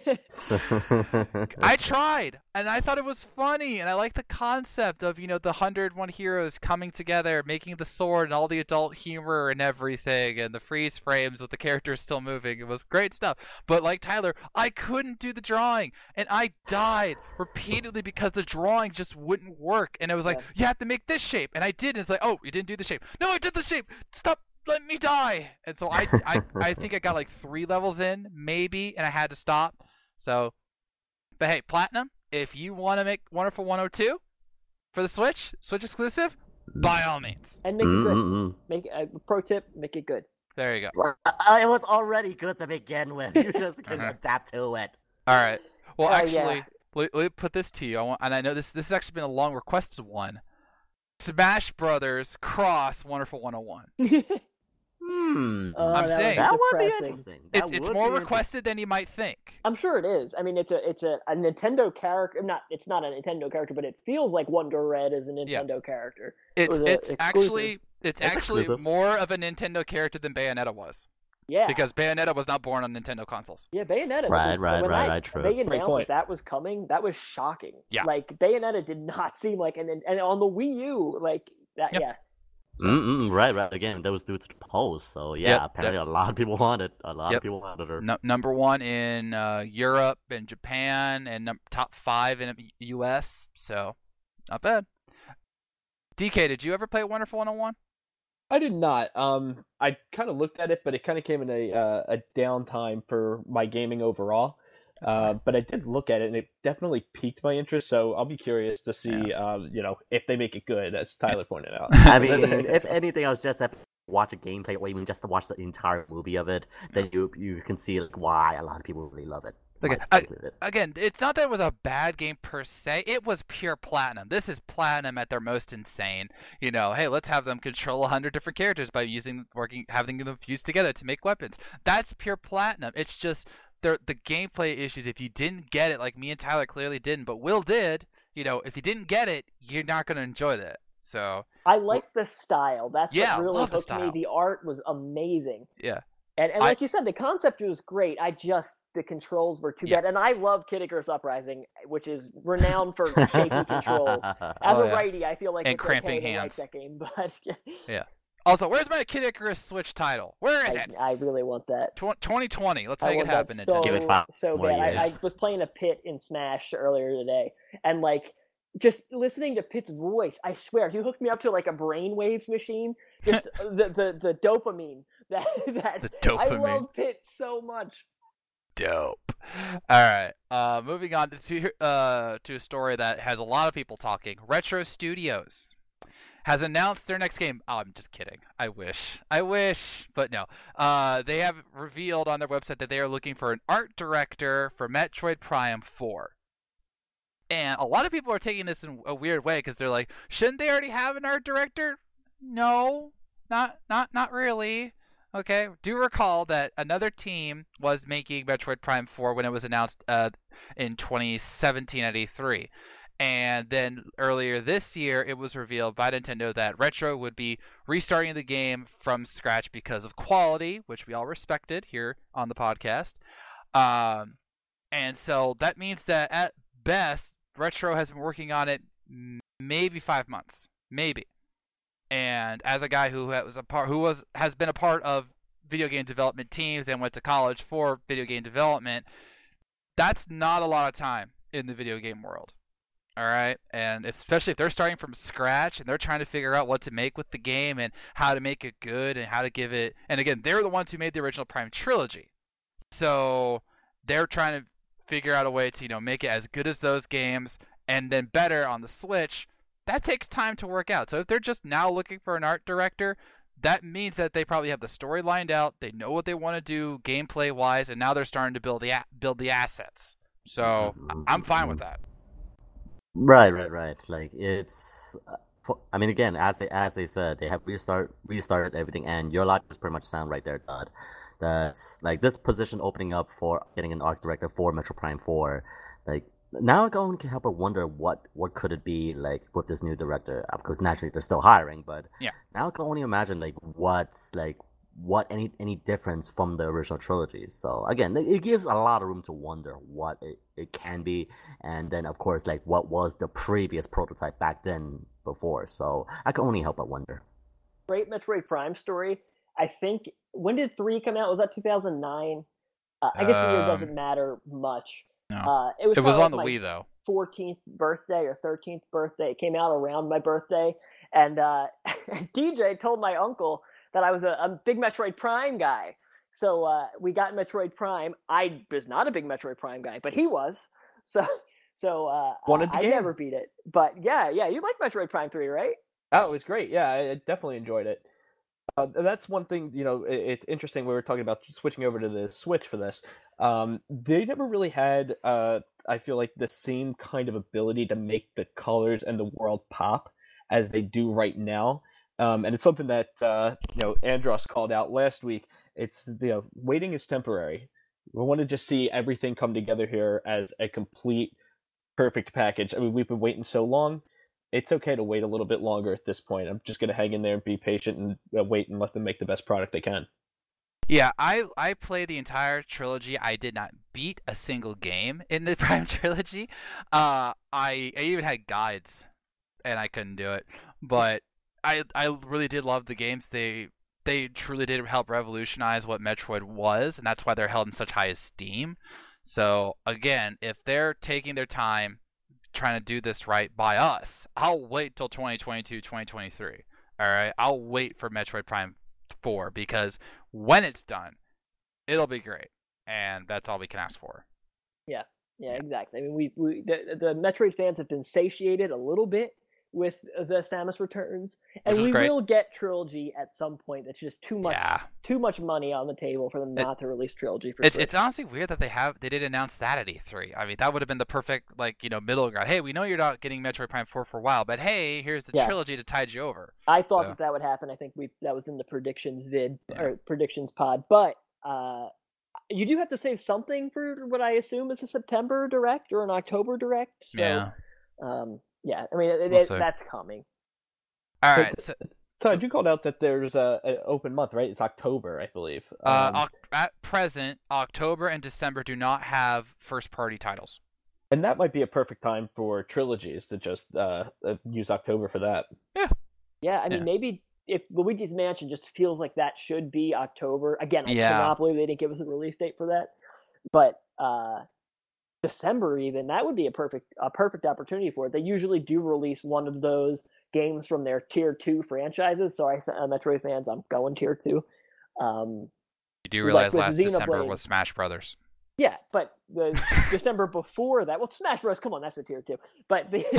I tried, and I thought it was funny, and I liked the concept of, the 101 heroes coming together, making the sword, and all the adult humor and everything, and the freeze frames with the characters still moving. It was great stuff. But like Tyler, I couldn't do the drawing, and I died repeatedly because the drawing just wouldn't work. And it was like, you have to make this shape, and I did, and it's like, oh, you didn't do the shape. No, I did the shape. Stop, let me die. And so I think I got like 3 levels in, maybe, and I had to stop. So, but hey, Platinum, if you want to make Wonderful 102 for the Switch exclusive, by all means. And make it good. Make pro tip, make it good. There you go. It was already good to begin with. You just can adapt to it. All right. Well, actually, let me put this to you. And I know this has actually been a long requested one. Smash Brothers Cross Wonderful 101. I'm saying that would be interesting. It's more requested than you might think. I'm sure it is. I mean, it's a Nintendo character. It's not a Nintendo character, but it feels like Wonder Red is a Nintendo character. It's actually more of a Nintendo character than Bayonetta was. Yeah. Because Bayonetta was not born on Nintendo consoles. Yeah, Bayonetta. Right. True. They announced that was coming. That was shocking. Yeah. Like Bayonetta did not seem like and on the Wii U, like that. Yep. Yeah. Right. Again, that was due to the polls. So apparently a lot of people wanted. A lot of people wanted her. Number 1 in Europe and Japan, and top 5 in US. So not bad. DK, did you ever play Wonderful 101? I did not. I kind of looked at it, but it kind of came in a downtime for my gaming overall. But I did look at it, and it definitely piqued my interest. So I'll be curious to see, if they make it good, as Tyler pointed out. I mean, if anything, I was just have to watch a gameplay, or even just to watch the entire movie of it, then you can see like why a lot of people really love it. Okay. Again, it's not that it was a bad game per se. It was pure platinum. This is platinum at their most insane. Hey, let's have them control 100 different characters by having them fused together to make weapons. That's pure platinum. It's just the gameplay issues. If you didn't get it, like me and Tyler clearly didn't, but Will did. If you didn't get it, you're not going to enjoy that. So I like the style. That's what really hooked me. The art was amazing. Yeah. And like you said, the concept was great. The controls were too bad. And I love Kid Icarus Uprising, which is renowned for shaky controls. As a righty, I feel like it's cramping okay hands. To like that game, but yeah. Also, where's my Kid Icarus Switch title? Where is it? I really want that. 2020. Let's make it happen. Give it 5 so more bad. years. I was playing a Pit in Smash earlier today, and like just listening to Pit's voice, I swear he hooked me up to like a brainwaves machine. Just the dopamine that the dopamine. I love Pit so much. Dope. All right. Moving on to a story that has a lot of people talking. Retro Studios has announced their next game. Oh, I'm just kidding. I wish, but no. They have revealed on their website that they are looking for an art director for Metroid Prime 4. And a lot of people are taking this in a weird way because they're like, shouldn't they already have an art director? No, not really. Okay, do recall that another team was making Metroid Prime 4 when it was announced in 2017 at E3. And then earlier this year, it was revealed by Nintendo that Retro would be restarting the game from scratch because of quality, which we all respected here on the podcast. And so that means that at best, Retro has been working on it maybe 5 months, maybe. And as a guy who has been a part of video game development teams and went to college for video game development, that's not a lot of time in the video game world. All right, and especially if they're starting from scratch and they're trying to figure out what to make with the game and how to make it good and how to give it. And again, they're the ones who made the original Prime trilogy, so they're trying to figure out a way to make it as good as those games and then better on the Switch. That takes time to work out. So if they're just now looking for an art director, that means that they probably have the story lined out. They know what they want to do gameplay wise, and now they're starting to build the assets. So I'm fine with that. Right. Like it's, I mean, again, as they said, they have restarted everything, and your logic is pretty much sound right there, Todd. That's like this position opening up for getting an art director for Metro Prime 4. Like now, I can help but wonder what could it be like with this new director. Of course, naturally they're still hiring, but now I can only imagine what any difference from the original trilogy. So again, it gives a lot of room to wonder what it can be, and then of course like what was the previous prototype back then before. So I can only help but wonder. Great Metroid Prime story. I think when did 3 come out? Was that 2009? I guess the year doesn't matter much. No. It was on the Wii though. 14th birthday or 13th birthday. It came out around my birthday, and DJ told my uncle that I was a big Metroid Prime guy. So we got Metroid Prime. I was not a big Metroid Prime guy, but he was. So I never beat it. But yeah, you like Metroid Prime 3, right? Oh, it was great. Yeah, I definitely enjoyed it. That's one thing, it's interesting. We were talking about switching over to the Switch for this. They never really had, I feel like, the same kind of ability to make the colors and the world pop as they do right now. And it's something that, Andros called out last week. It's, waiting is temporary. We want to just see everything come together here as a complete, perfect package. I mean, we've been waiting so long. It's okay to wait a little bit longer at this point. I'm just going to hang in there and be patient and wait and let them make the best product they can. Yeah, I played the entire trilogy. I did not beat a single game in the Prime trilogy. I even had guides, and I couldn't do it. But I really did love the games. They truly did help revolutionize what Metroid was, and that's why they're held in such high esteem. So again, if they're taking their time trying to do this right by us, I'll wait till 2022, 2023. All right, I'll wait for Metroid Prime 4 because when it's done, it'll be great, and that's all we can ask for. Yeah, exactly. I mean, the Metroid fans have been satiated a little bit with the Samus Returns, and we will get Trilogy at some point. That's just too much money on the table for them not to release Trilogy for It's honestly weird that they did announce that at E3. I mean, that would have been the perfect middle ground. Hey, we know you're not getting Metroid Prime 4 for a while, but hey, here's the trilogy to tide you over. I thought that would happen. I think that was in the predictions or predictions pod, but you do have to save something for what I assume is a September Direct or an October Direct. So, yeah, I mean, that's coming. All right. So you called out that there's an open month, right? It's October, I believe. At present, October and December do not have first-party titles. And that might be a perfect time for trilogies to just use October for that. Yeah. Yeah, I mean, maybe if Luigi's Mansion just feels like that should be October. Again, I cannot believe they didn't give us a release date for that. But December even, that would be a perfect opportunity for it. They usually do release one of those games from their tier 2 franchises. So Metroid fans, I'm going tier 2. You do realize last December was Smash Brothers. Yeah, but the December before that, well, Smash Bros. Come on, that's a tier 2. But the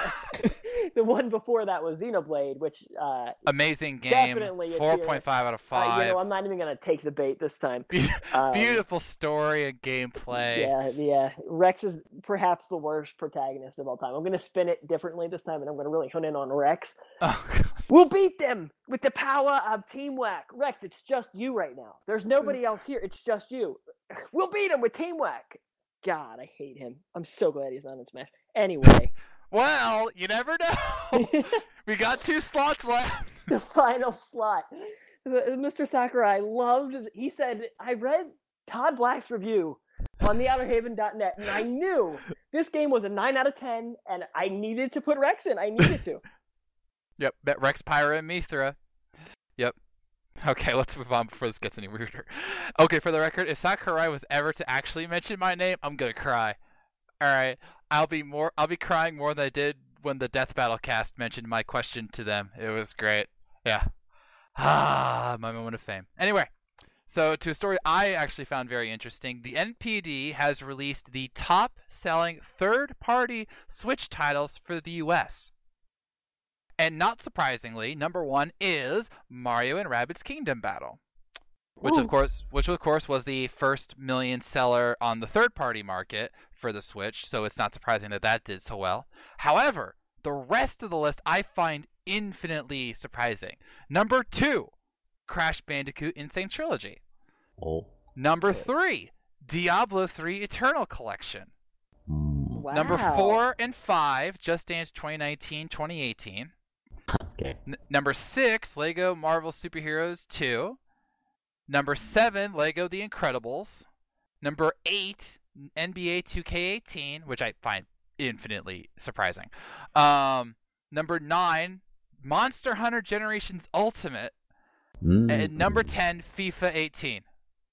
one before that was Xenoblade, which amazing game, 4.5 out of 5. I'm not even gonna take the bait this time. Beautiful story and gameplay. Yeah. Rex is perhaps the worst protagonist of all time. I'm gonna spin it differently this time, and I'm gonna really hone in on Rex. Oh, God. We'll beat them with the power of Teamwork. Rex, it's just you right now. There's nobody else here. It's just you. We'll beat him with Teamwork. God, I hate him. I'm so glad he's not in Smash. Anyway. Well, you never know. We got 2 slots left. The final slot. Mr. Sakurai he said, I read Todd Black's review on theouterhaven.net, and I knew this game was a 9 out of 10, and I needed to put Rex in. I needed to. Yep, bet Rex, Pyra, and Mithra. Yep. Okay, let's move on before this gets any weirder. Okay, for the record, if Sakurai was ever to actually mention my name, I'm gonna cry. Alright. I'll be crying more than I did when the Death Battle cast mentioned my question to them. It was great. Yeah. My moment of fame. Anyway, so to a story I actually found very interesting. The NPD has released the top-selling third-party Switch titles for the US. And not surprisingly, number 1 is Mario and Rabbids Kingdom Battle, which of course was the first million seller on the third-party market for the Switch, so it's not surprising that did so well. However, the rest of the list I find infinitely surprising. Number 2, Crash Bandicoot Insane Trilogy. Oh. Number 3, Diablo 3 Eternal Collection. Wow. Number 4 and 5, Just Dance 2019-2018. Okay. Number 6, Lego Marvel Superheroes 2. Number 7, Lego The Incredibles. Number 8, NBA 2K18, which I find infinitely surprising. Number 9, Monster Hunter Generations Ultimate. And number 10, FIFA 18.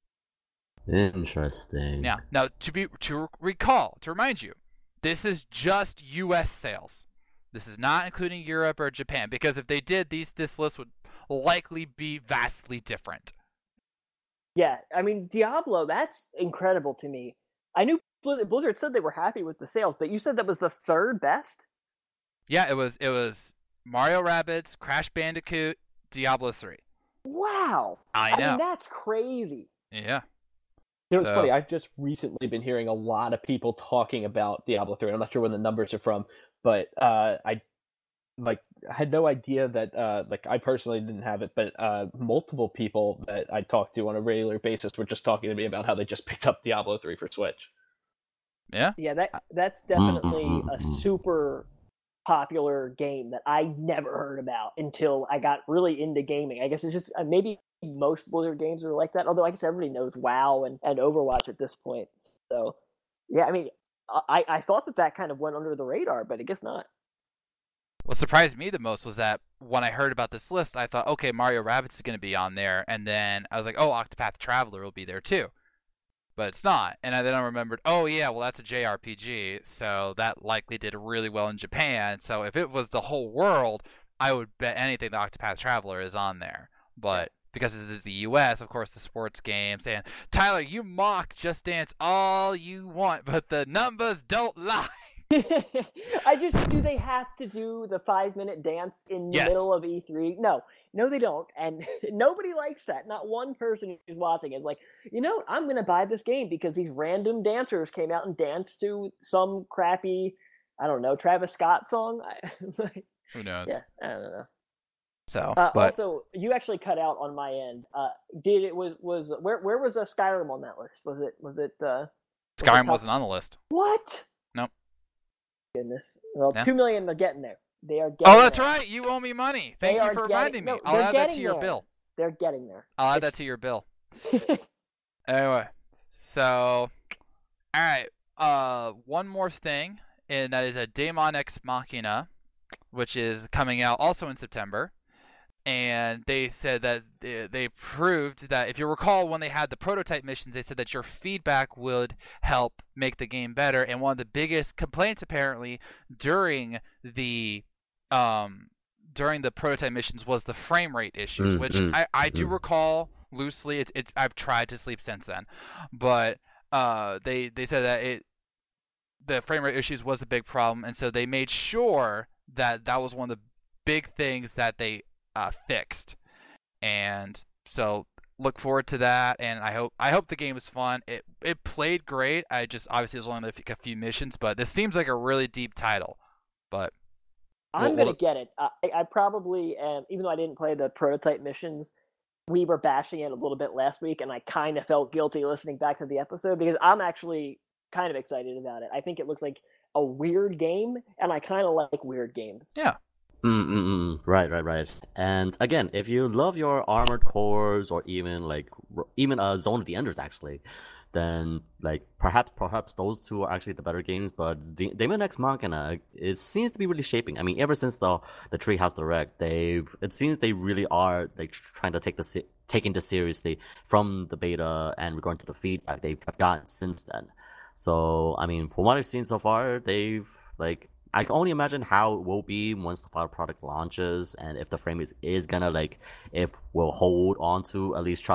Interesting. Now to remind you, this is just US sales. This is not including Europe or Japan, because if they did, this list would likely be vastly different. Yeah, I mean, Diablo, that's incredible to me. I knew Blizzard said they were happy with the sales, but you said that was the third best? Yeah, it was Mario Rabbids, Crash Bandicoot, Diablo 3. Wow. I know. mean, that's crazy. Yeah. It's funny. I've just recently been hearing a lot of people talking about Diablo 3. I'm not sure where the numbers are from, but I had no idea that I personally didn't have it, but multiple people that I talked to on a regular basis were just talking to me about how they just picked up Diablo 3 for Switch. Yeah. Yeah, that's definitely a super popular game that I never heard about until I got really into gaming. I guess it's just maybe most Blizzard games are like that, although I guess everybody knows WoW and Overwatch at this point. So, yeah, I mean, I thought that kind of went under the radar, but I guess not. What surprised me the most was that when I heard about this list, I thought, okay, Mario Rabbids is going to be on there, and then I was like, oh, Octopath Traveler will be there too. But it's not. And then I remembered, oh yeah, well that's a JRPG, so that likely did really well in Japan. So if it was the whole world, I would bet anything the Octopath Traveler is on there. But because this is the US, of course, the sports games. And Tyler, you mock Just Dance all you want, but the numbers don't lie. Do they have to do the 5-minute dance in the middle of E3? No, they don't. And nobody likes that. Not one person who's watching is like, I'm going to buy this game because these random dancers came out and danced to some crappy, I don't know, Travis Scott song. Who knows? Yeah, I don't know. So, also, you actually cut out on my end. Where was Skyrim on that list? Was it Skyrim wasn't on the list. What? Nope. Goodness. Well, 2 million are getting there. They are getting Oh, that's there. right. You owe me money. Thank you for reminding me. I'll add that to your bill. They're getting there. I'll add that to your bill. Anyway, so, all right. One more thing, and that is a Daemon X Machina, which is coming out also in September. And they said that they proved that, if you recall, when they had the prototype missions, they said that your feedback would help make the game better. And one of the biggest complaints, apparently, during the prototype missions was the frame rate issues, which I do recall loosely. I've tried to sleep since then, but they said that the frame rate issues was a big problem, and so they made sure that was one of the big things that they fixed. And so look forward to that, and I hope the game is fun. It played great. I just, obviously it was only like a few missions, but this seems like a really deep title. But I'm gonna get it. I probably am, even though I didn't play the prototype missions. We were bashing it a little bit last week, and I kind of felt guilty listening back to the episode because I'm actually kind of excited about it. I think it looks like a weird game, and I kind of like weird games. Yeah. Right. And again, if you love your Armored Cores or even Zone of the Enders, actually, then perhaps those two are actually the better games. But Daemon X Machina, it seems to be really shaping. I mean, ever since the Treehouse Direct, it seems they really are trying to taking this seriously from the beta and regarding to the feedback they've gotten since then. So I mean, from what I've seen so far, I can only imagine how it will be once the final product launches, and if the frame is gonna if we'll hold on to at least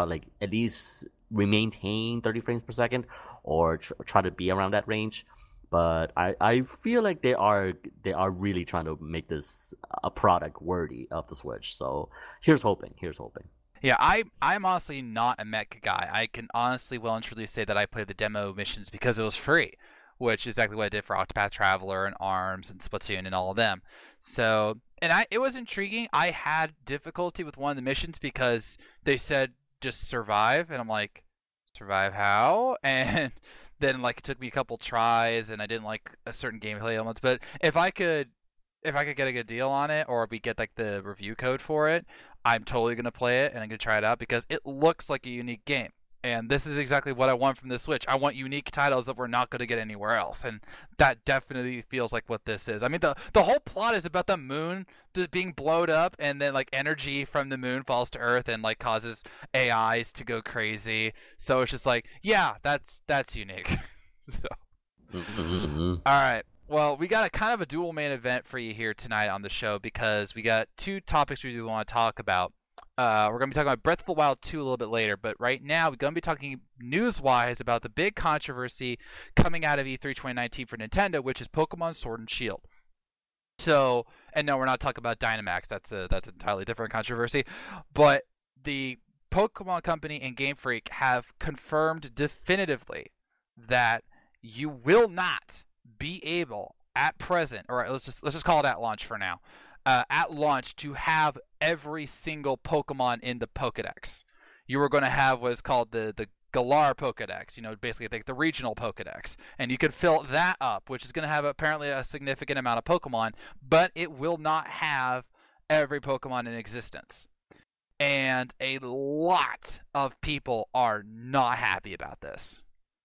maintain 30 frames per second, or try to be around that range. But I feel like they are really trying to make this a product worthy of the Switch. So here's hoping. Yeah, I'm honestly not a mecha guy. I can honestly well and truly say that I played the demo missions because it was free, which is exactly what I did for Octopath Traveler and ARMS and Splatoon and all of them. So, it was intriguing. I had difficulty with one of the missions because they said just survive, and I'm like, survive how? And then it took me a couple tries, and I didn't like a certain gameplay elements. But if I could get a good deal on it, or we get the review code for it, I'm totally gonna play it and I'm gonna try it out because it looks like a unique game. And this is exactly what I want from the Switch. I want unique titles that we're not going to get anywhere else. And that definitely feels like what this is. I mean, the whole plot is about the moon being blown up, and then energy from the moon falls to Earth and causes AIs to go crazy. So it's just yeah, that's unique. So. All right. Well, we got a kind of a dual main event for you here tonight on the show because we got two topics we do want to talk about. We're going to be talking about Breath of the Wild 2 a little bit later, but right now we're going to be talking news-wise about the big controversy coming out of E3 2019 for Nintendo, which is Pokemon Sword and Shield. So, and no, we're not talking about Dynamax. That's an entirely different controversy. But the Pokemon Company and Game Freak have confirmed definitively that you will not be able at present, or let's just call it at launch for now, at launch to have every single Pokemon in the Pokedex. You were going to have what is called the Galar Pokedex, basically like the regional Pokedex, and you could fill that up, which is going to have apparently a significant amount of Pokemon, but it will not have every Pokemon in existence. And a lot of people are not happy about this.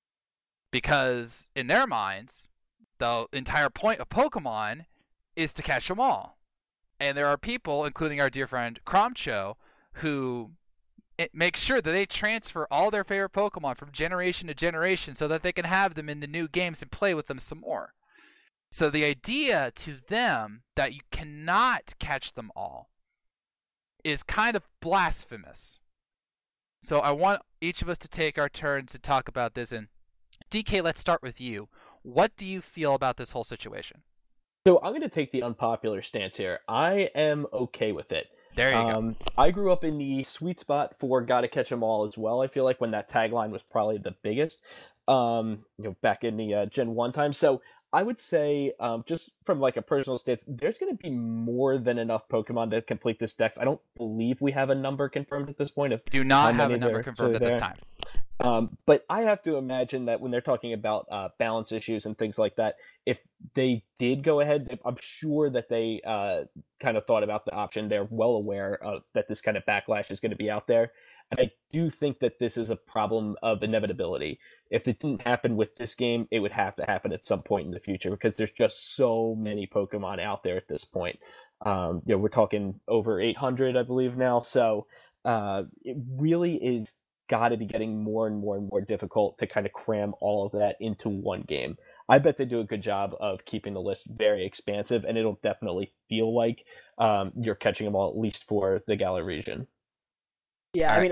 Because in their minds, the entire point of Pokemon is to catch them all. And there are people, including our dear friend Cromcho, who make sure that they transfer all their favorite Pokemon from generation to generation so that they can have them in the new games and play with them some more. So the idea to them that you cannot catch them all is kind of blasphemous. So I want each of us to take our turns to talk about this. And DK, let's start with you. What do you feel about this whole situation? So I'm going to take the unpopular stance here. I am okay with it. There you go. I grew up in the sweet spot for Gotta Catch 'Em All as well. I feel like when that tagline was probably the biggest, back in the Gen 1 time. So I would say, just from like a personal stance, there's going to be more than enough Pokemon to complete this dex. I don't believe we have a number confirmed at this point. We do not have a number confirmed at this time. But I have to imagine that when they're talking about balance issues and things like that, if they did go ahead, I'm sure that they kind of thought about the option. They're well aware of that this kind of backlash is going to be out there. And I do think that this is a problem of inevitability. If it didn't happen with this game, it would have to happen at some point in the future because there's just so many Pokemon out there at this point. We're talking over 800, I believe now. So it really is got to be getting more and more and more difficult to kind of cram all of that into one game. I bet they do a good job of keeping the list very expansive, and it'll definitely feel like you're catching them all, at least for the Galar region. Yeah, I mean,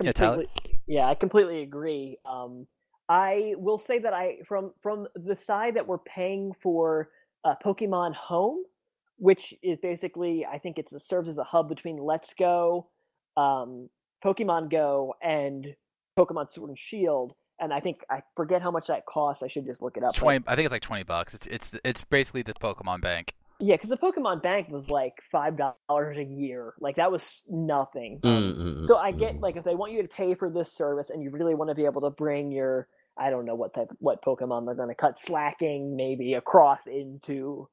I completely agree. I will say that from the side that we're paying for Pokemon Home, which is basically, I think it serves as a hub between Let's Go, Pokemon Go, and Pokemon Sword and Shield. And I forget how much that costs. I should just look it up. I think it's like $20. It's basically the Pokemon Bank. Yeah, because the Pokemon Bank was like $5 a year. Like, that was nothing. So I get, like, if they want you to pay for this service and you really want to be able to bring your, I don't know what Pokemon they're going to cut, Slacking maybe across into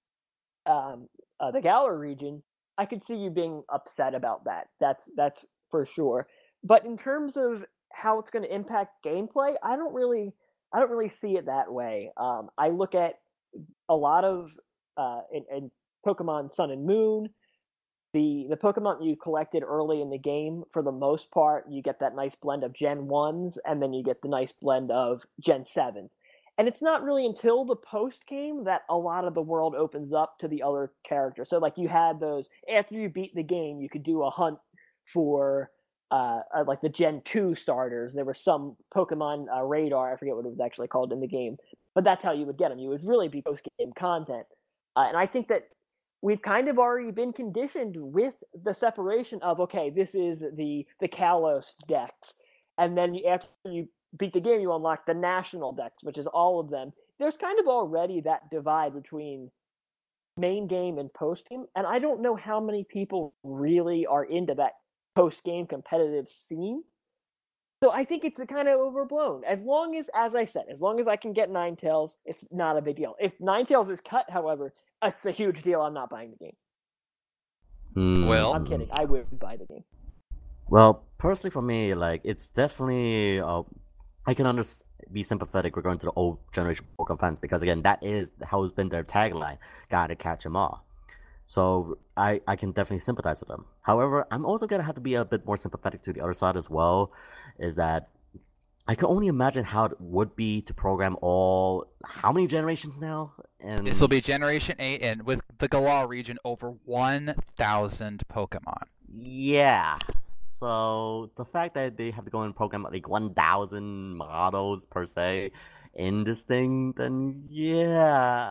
the Galar region, I could see you being upset about that. That's for sure. But in terms of how it's going to impact gameplay, I don't really see it that way. I look at a lot of in Pokemon Sun and Moon, the Pokemon you collected early in the game, for the most part, you get that nice blend of Gen 1s, and then you get the nice blend of Gen 7s. And it's not really until the post-game that a lot of the world opens up to the other characters. So, like, you had those, after you beat the game, you could do a hunt for, like, the Gen 2 starters. There was some Pokemon Radar, I forget what it was actually called in the game, but that's how you would get them. You would really be post-game content. And I think that we've kind of already been conditioned with the separation of, okay, this is the Kalos Dex, and then after you beat the game, you unlock the National Dex, which is all of them. There's kind of already that divide between main game and post-game, and I don't know how many people really are into that post-game competitive scene. So I think it's kind of overblown. As long as I can get Ninetales, it's not a big deal. If Ninetales is cut, however, it's a huge deal. I'm not buying the game. Well, I'm kidding. I would buy the game. Well, personally for me, like, it's definitely I can be sympathetic regarding to the old generation Pokemon fans because, again, that has been their tagline: "Gotta catch 'em all." So I can definitely sympathize with them. However, I'm also gonna have to be a bit more sympathetic to the other side as well. Is that I can only imagine how it would be to program how many generations now? And this will be Generation 8, and with the Galar region, over 1,000 Pokemon. Yeah. So the fact that they have to go and program like 1,000 models per se, in this thing, then yeah,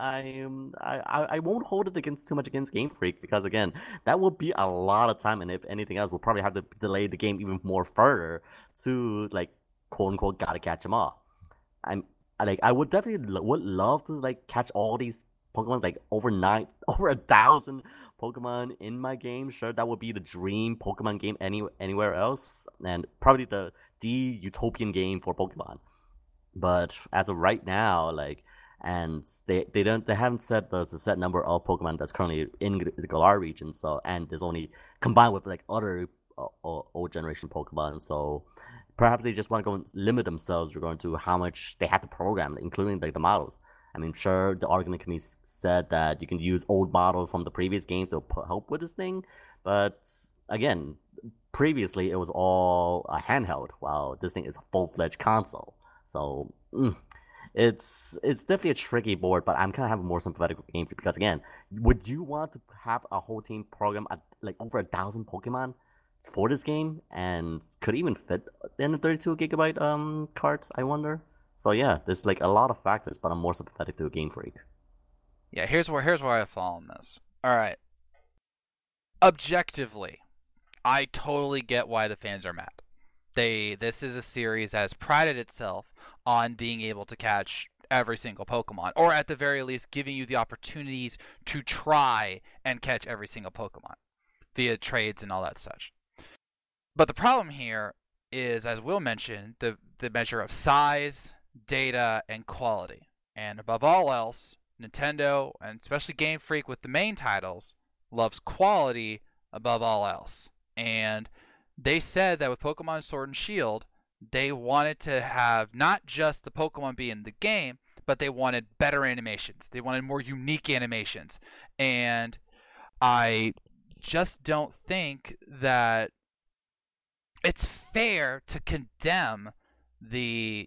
I won't hold it against too much against Game Freak because again, that will be a lot of time, and if anything else, we'll probably have to delay the game even more further to like quote unquote gotta catch them all. I would definitely would love to like catch all these Pokemon like over 1,000 Pokemon in my game. Sure, that would be the dream Pokemon game anywhere else, and probably the utopian game for Pokemon. But as of right now, like, and they haven't set the set number of Pokemon that's currently in the Galar region. So and there's only combined with like other old generation Pokemon. So perhaps they just want to go and limit themselves regarding to how much they have to program, including like the models. I mean, sure, the argument can be said that you can use old models from the previous games to help with this thing, but again, previously it was all a handheld, while this thing is a full-fledged console. So it's definitely a tricky board, but I'm kind of having more sympathetic with Game Freak because again, would you want to have a whole team program like over 1,000 Pokemon for this game and could even fit in a 32 gigabyte cart? I wonder. So yeah, there's like a lot of factors, but I'm more sympathetic to a Game Freak. Yeah, here's where I fall on this. All right. Objectively, I totally get why the fans are mad. This is a series that has prided itself on being able to catch every single Pokemon, or at the very least giving you the opportunities to try and catch every single Pokemon via trades and all that such. But the problem here is, as Will mentioned, the measure of size, data, and quality. And above all else, Nintendo, and especially Game Freak with the main titles, loves quality above all else. And they said that with Pokemon Sword and Shield, they wanted to have not just the Pokemon be in the game, but they wanted better animations. They wanted more unique animations. And I just don't think that it's fair to condemn the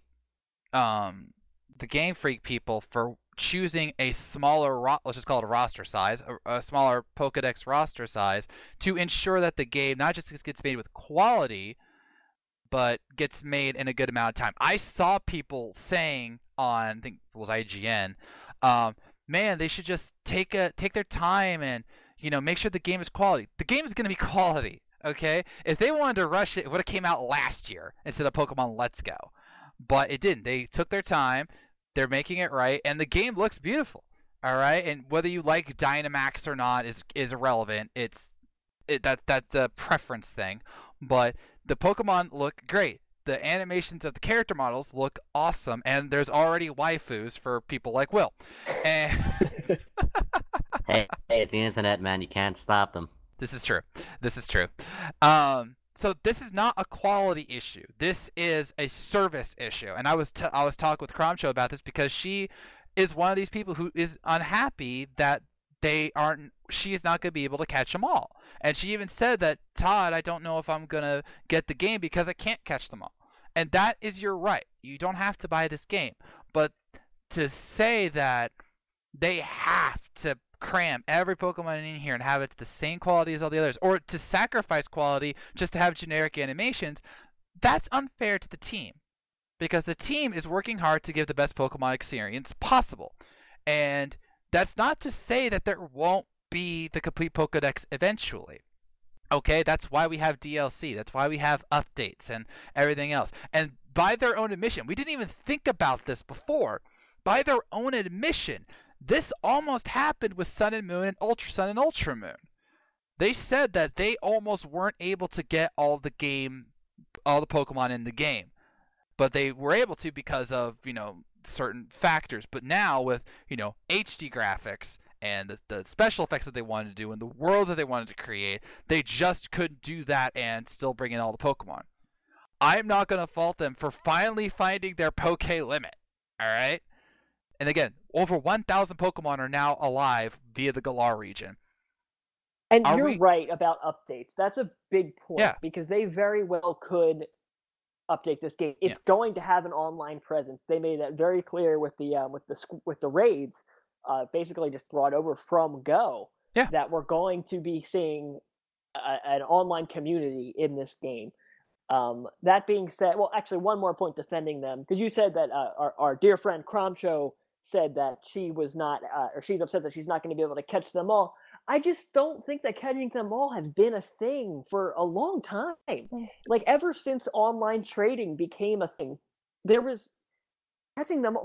Game Freak people for choosing a smaller, let's just call it a roster size, a smaller Pokedex roster size, to ensure that the game not just gets made with quality, but gets made in a good amount of time. I saw people saying on, I think it was IGN, man, they should just take their time and make sure the game is quality. The game is going to be quality, okay? If they wanted to rush it, it would have came out last year instead of Pokemon Let's Go. But it didn't. They took their time. They're making it right, and the game looks beautiful. All right, and whether you like Dynamax or not is irrelevant. That's a preference thing. But the Pokemon look great. The animations of the character models look awesome, and there's already waifus for people like Will. And hey, it's the internet, man. You can't stop them. This is true. So this is not a quality issue. This is a service issue. And I was talking with Cromcho about this because she is one of these people who is unhappy that she is not going to be able to catch them all. And she even said that, Todd, I don't know if I'm going to get the game because I can't catch them all. And that is your right. You don't have to buy this game. But to say that they have to cram every Pokemon in here and have it the same quality as all the others, or to sacrifice quality just to have generic animations, that's unfair to the team. Because the team is working hard to give the best Pokemon experience possible. And that's not to say that there won't be the complete Pokedex eventually. Okay, that's why we have DLC. That's why we have updates and everything else. And by their own admission, we didn't even think about this before. By their own admission, this almost happened with Sun and Moon and Ultra Sun and Ultra Moon. They said that they almost weren't able to get all the Pokemon in the game. But they were able to because of, certain factors. But now with, HD graphics and the special effects that they wanted to do and the world that they wanted to create, they just couldn't do that and still bring in all the Pokemon. I'm not going to fault them for finally finding their Poke limit. All right? And again, over 1,000 Pokemon are now alive via the Galar region. And you're right about updates. That's a big point because they very well could update this game. It's going to have an online presence. They made that very clear with the raids, basically just brought over from Go. That we're going to be seeing an online community in this game. That being said, well, actually, one more point defending them, because you said that our dear friend Cromshow said that she was not, or she's upset that she's not going to be able to catch them all. I just don't think that catching them all has been a thing for a long time. Like, ever since online trading became a thing, there was catching them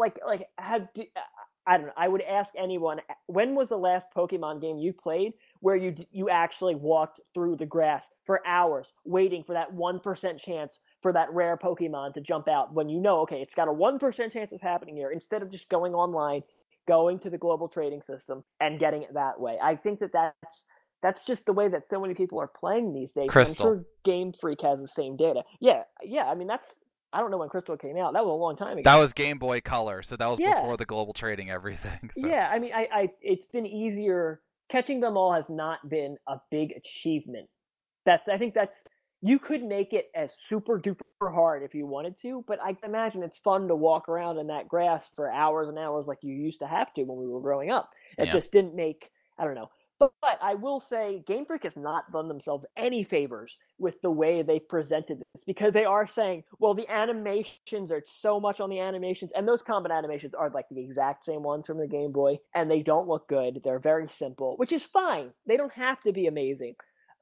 I don't know. I would ask anyone, when was the last Pokemon game you played where you actually walked through the grass for hours waiting for that 1% chance for that rare Pokemon to jump out, when you know, okay, it's got a 1% chance of happening here, instead of just going online, going to the global trading system and getting it that way? I think that's just the way that so many people are playing these days. Crystal. I'm sure Game Freak has the same data. Yeah. I mean, I don't know when Crystal came out. That was a long time ago. That was Game Boy Color, so that was before the global trading everything. So. Yeah, I mean, it's been easier. Catching them all has not been a big achievement. I think you could make it as super duper hard if you wanted to, but I can imagine it's fun to walk around in that grass for hours and hours like you used to have to when we were growing up. It just didn't make, I don't know. But I will say Game Freak has not done themselves any favors with the way they presented this, because they are saying, well, the animations are so much on the animations, and those combat animations are like the exact same ones from the Game Boy, and they don't look good. They're very simple, which is fine. They don't have to be amazing,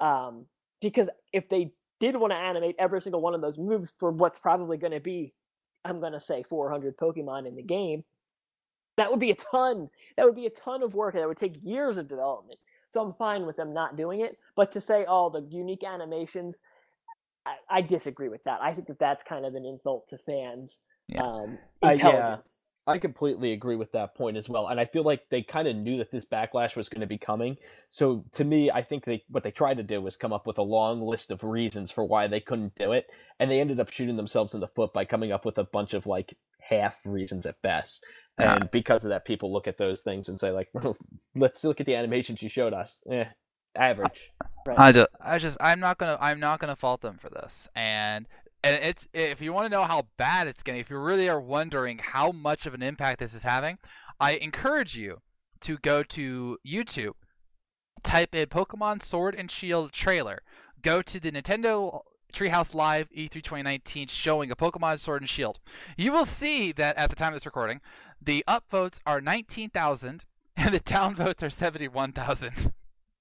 because if they did want to animate every single one of those moves for what's probably going to be, I'm going to say 400 Pokemon in the game, that would be a ton. That would be a ton of work, and that would take years of development. So I'm fine with them not doing it. But to say, oh, the unique animations, I disagree with that. I think that's kind of an insult to fans. Intelligence. I completely agree with that point as well. And I feel like they kind of knew that this backlash was going to be coming. So to me, I think what they tried to do was come up with a long list of reasons for why they couldn't do it. And they ended up shooting themselves in the foot by coming up with a bunch of like half reasons at best. And because of that, people look at those things and say, like, well, let's look at the animations you showed us. Average. Right. I'm not gonna fault them for this. And it's, if you want to know how bad it's getting, if you really are wondering how much of an impact this is having, I encourage you to go to YouTube, type in Pokemon Sword and Shield trailer, go to the Nintendo Treehouse Live E3 2019 showing of Pokemon Sword and Shield. You will see that at the time of this recording, the upvotes are 19,000 and the downvotes are 71,000.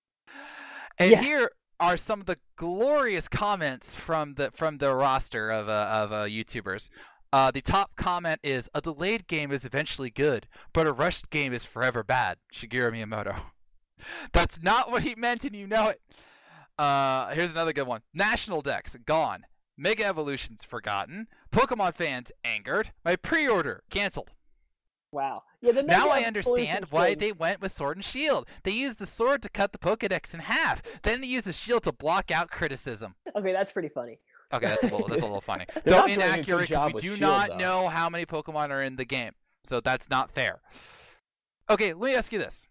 And here are some of the glorious comments from the roster of YouTubers. The top comment is, "A delayed game is eventually good, but a rushed game is forever bad." Shigeru Miyamoto. That's not what he meant, and you know it. Here's another good one. National Dex gone. Mega Evolutions forgotten. Pokemon fans angered. My pre-order canceled. Wow. Yeah, now I understand why they went with Sword and Shield. They used the sword to cut the Pokedex in half. Then they used the shield to block out criticism. Okay, that's pretty funny. Okay, that's a little funny. Though inaccurate, because we do not know how many Pokemon are in the game. So that's not fair. Okay, let me ask you this.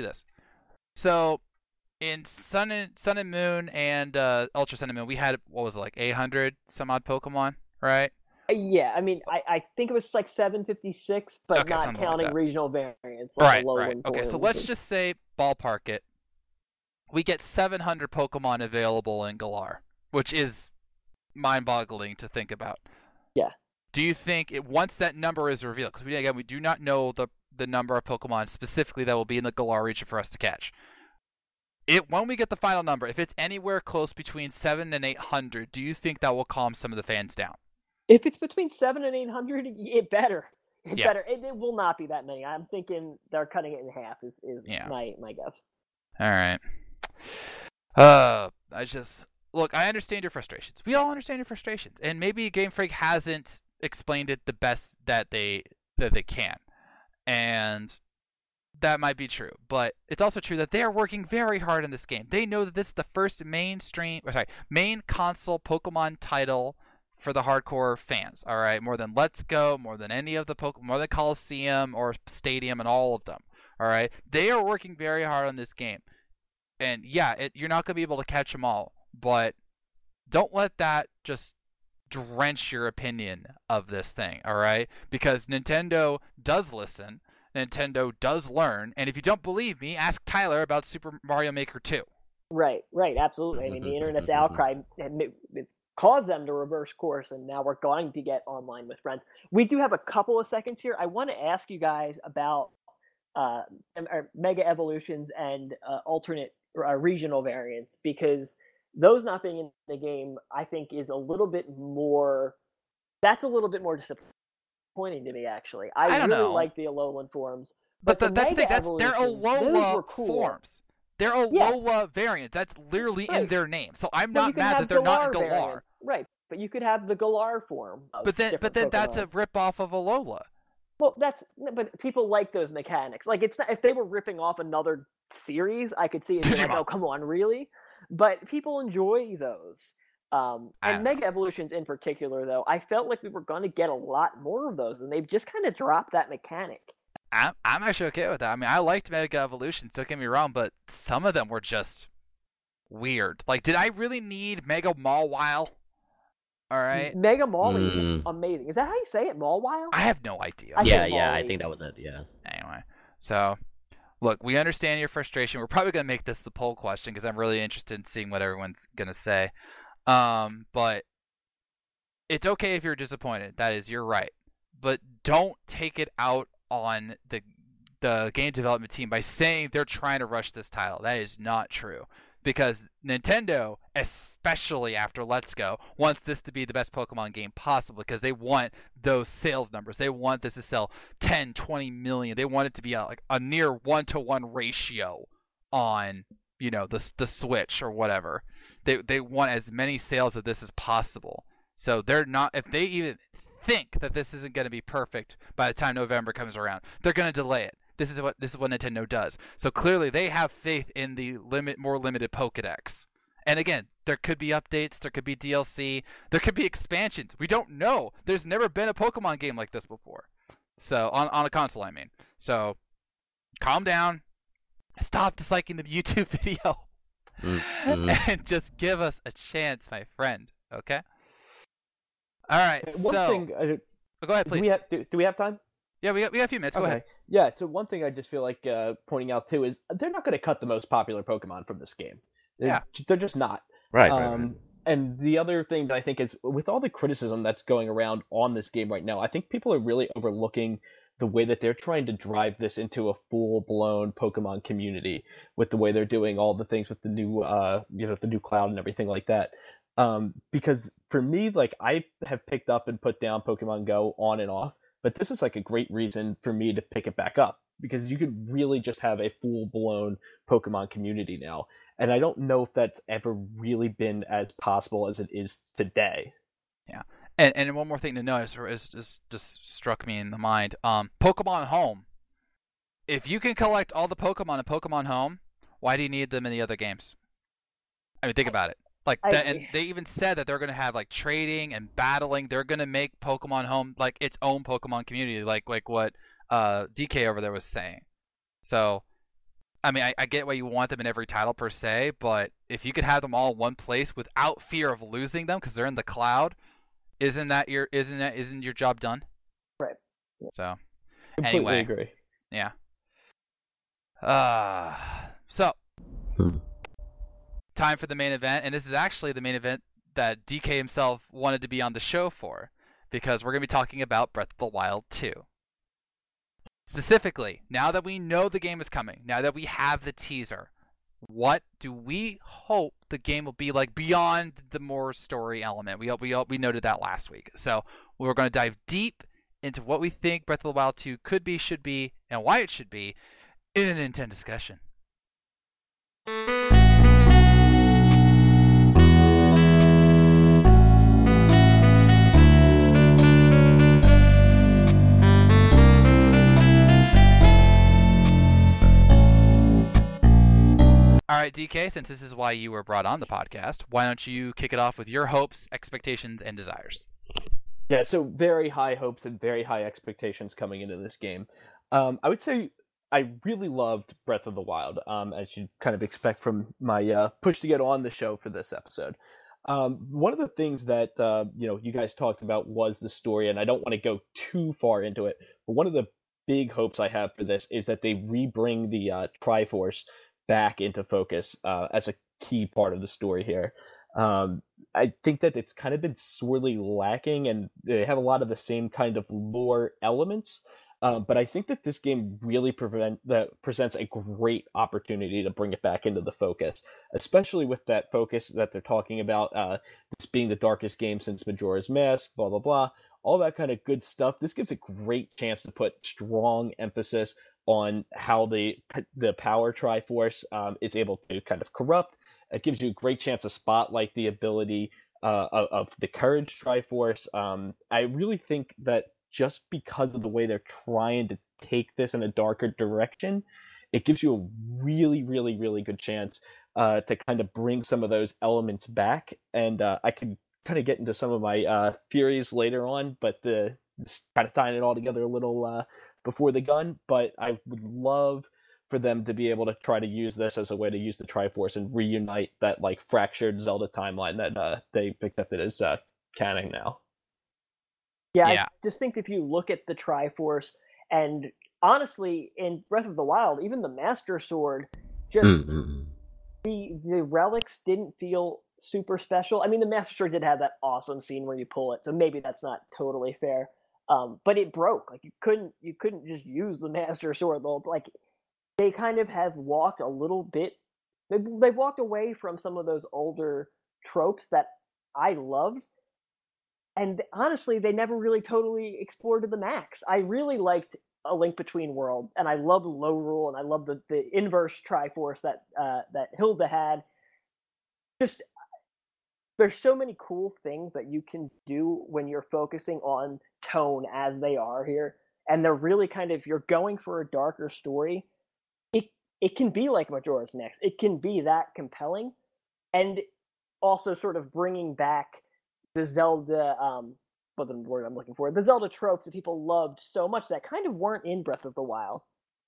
So, in Sun and Moon and Ultra Sun and Moon, we had, what was it, like 800 some odd Pokemon, right? Yeah, I mean, I think it was like 756, but not counting like regional variants. Like right. Okay, so let's just say, ballpark it, we get 700 Pokemon available in Galar, which is mind-boggling to think about. Yeah. Do you think, once that number is revealed, because we do not know the number of Pokemon specifically that will be in the Galar region for us to catch. When we get the final number, if it's anywhere close between 700 and 800, do you think that will calm some of the fans down? If it's between 700 and 800, it better. Better. It will not be that many. I'm thinking they're cutting it in half is my guess. All right. Look, I understand your frustrations. We all understand your frustrations. And maybe Game Freak hasn't explained it the best that they can. And that might be true. But it's also true that they are working very hard in this game. They know that this is the first main console Pokemon title for the hardcore fans, all right? More than Let's Go, more than any of the Pokemon, more than Coliseum or Stadium and all of them, all right? They are working very hard on this game. And yeah, you're not going to be able to catch them all, but don't let that just drench your opinion of this thing, all right? Because Nintendo does listen, Nintendo does learn, and if you don't believe me, ask Tyler about Super Mario Maker 2. Right, absolutely. I mean, the internet's outcry caused them to reverse course, and now we're going to get online with friends. We do have a couple of seconds here. I want to ask you guys about Mega Evolutions and alternate regional variants, because those not being in the game, I think, is a little bit more. That's a little bit more disappointing to me, actually. I don't really know. like the Alolan forms, but the that's Mega they're Alola cool. forms. They're Alola variants. That's literally in their name. So I'm not mad that they're not in Galar. Variant. Right, but you could have the Galar form. But then Pokemon. That's a ripoff of Alola. Well, but people like those mechanics. Like, it's not, if they were ripping off another series, I could see it being like, oh, come on, really? But people enjoy those. And Mega Evolutions in particular, though, I felt like we were going to get a lot more of those, and they've just kind of dropped that mechanic. I'm actually okay with that. I mean, I liked Mega Evolutions, don't get me wrong, but some of them were just weird. Like, did I really need Mega Mawile? All right. Mega Mawile is amazing. Is that how you say it, Mawile? I have no idea. Yeah, I think that was it, yeah. Anyway, so, look, we understand your frustration. We're probably going to make this the poll question because I'm really interested in seeing what everyone's going to say. But it's okay if you're disappointed. That is, you're right. But don't take it out on the game development team by saying they're trying to rush this title. That is not true. Because Nintendo, especially after Let's Go, wants this to be the best Pokemon game possible because they want those sales numbers. They want this to sell 10, 20 million. They want it to be like a near 1-to-1 ratio on, the Switch or whatever. They want as many sales of this as possible. So they're not, if they even think that this isn't going to be perfect by the time November comes around, they're going to delay it. This is what Nintendo does. So clearly they have faith in the more limited Pokédex. And again, there could be updates, there could be DLC, there could be expansions. We don't know. There's never been a Pokemon game like this before. So on a console, I mean. So calm down. Stop disliking the YouTube video. And just give us a chance, my friend. Okay? All right. One thing. Go ahead, please. Do we have time? Yeah, we got a few minutes. Go ahead. Yeah, so one thing I just feel like pointing out too is they're not going to cut the most popular Pokemon from this game. They're just not. Right. And the other thing that I think is, with all the criticism that's going around on this game right now, I think people are really overlooking the way that they're trying to drive this into a full-blown Pokemon community with the way they're doing all the things with the new, the new cloud and everything like that. Because for me, like, I have picked up and put down Pokemon Go on and off, but this is like a great reason for me to pick it back up, because you could really just have a full-blown Pokemon community now. And I don't know if that's ever really been as possible as it is today. Yeah. And one more thing to notice is just struck me in the mind. Pokemon Home. If you can collect all the Pokemon in Pokemon Home, why do you need them in the other games? I mean, think about it. And they even said that they're going to have like trading and battling. They're going to make Pokemon Home like its own Pokemon community, like what DK over there was saying. So, I mean, I get why you want them in every title per se, but if you could have them all in one place without fear of losing them because they're in the cloud, isn't your job done? Right. So, Completely anyway, agree. Yeah. So. Time for the main event, and this is actually the main event that DK himself wanted to be on the show for, because we're going to be talking about Breath of the Wild 2. Specifically, now that we know the game is coming, now that we have the teaser, what do we hope the game will be like beyond the more story element? We noted that last week. So we're going to dive deep into what we think Breath of the Wild 2 could be, should be, and why it should be in an intense discussion. All right, DK, since this is why you were brought on the podcast, why don't you kick it off with your hopes, expectations, and desires? Yeah, so very high hopes and very high expectations coming into this game. I would say I really loved Breath of the Wild, as you'd kind of expect from my push to get on the show for this episode. One of the things that you guys talked about was the story, and I don't want to go too far into it, but one of the big hopes I have for this is that they rebring the Triforce back into focus as a key part of the story here. I think that it's kind of been sorely lacking, and they have a lot of the same kind of lore elements. But I think that this game really presents a great opportunity to bring it back into the focus, especially with that focus that they're talking about, this being the darkest game since Majora's Mask, blah, blah, blah, all that kind of good stuff. This gives a great chance to put strong emphasis on how the power Triforce is able to kind of corrupt. It gives you a great chance to spotlight the ability of the Courage Triforce. I really think that just because of the way they're trying to take this in a darker direction, it gives you a really, really, really good chance to kind of bring some of those elements back. And I can kind of get into some of my theories later on, but just kind of tying it all together a little before the gun. But I would love for them to be able to try to use this as a way to use the Triforce and reunite that like fractured Zelda timeline that they've accepted as canon now. Yeah, I just think if you look at the Triforce, and honestly, in Breath of the Wild, even the Master Sword, just the relics didn't feel super special. I mean, the Master Sword did have that awesome scene where you pull it, so maybe that's not totally fair. But it broke. Like you couldn't just use the Master Sword. Like they kind of have walked a little bit. They walked away from some of those older tropes that I loved. And honestly, they never really totally explored to the max. I really liked A Link Between Worlds, and I loved Lorule, and I loved the inverse Triforce that Hilda had. Just there's so many cool things that you can do when you're focusing on tone as they are here, and they're really kind of you're going for a darker story. It can be like Majora's Mask. It can be that compelling, and also sort of bringing back the Zelda, what's the word I'm looking for? The Zelda tropes that people loved so much that kind of weren't in Breath of the Wild.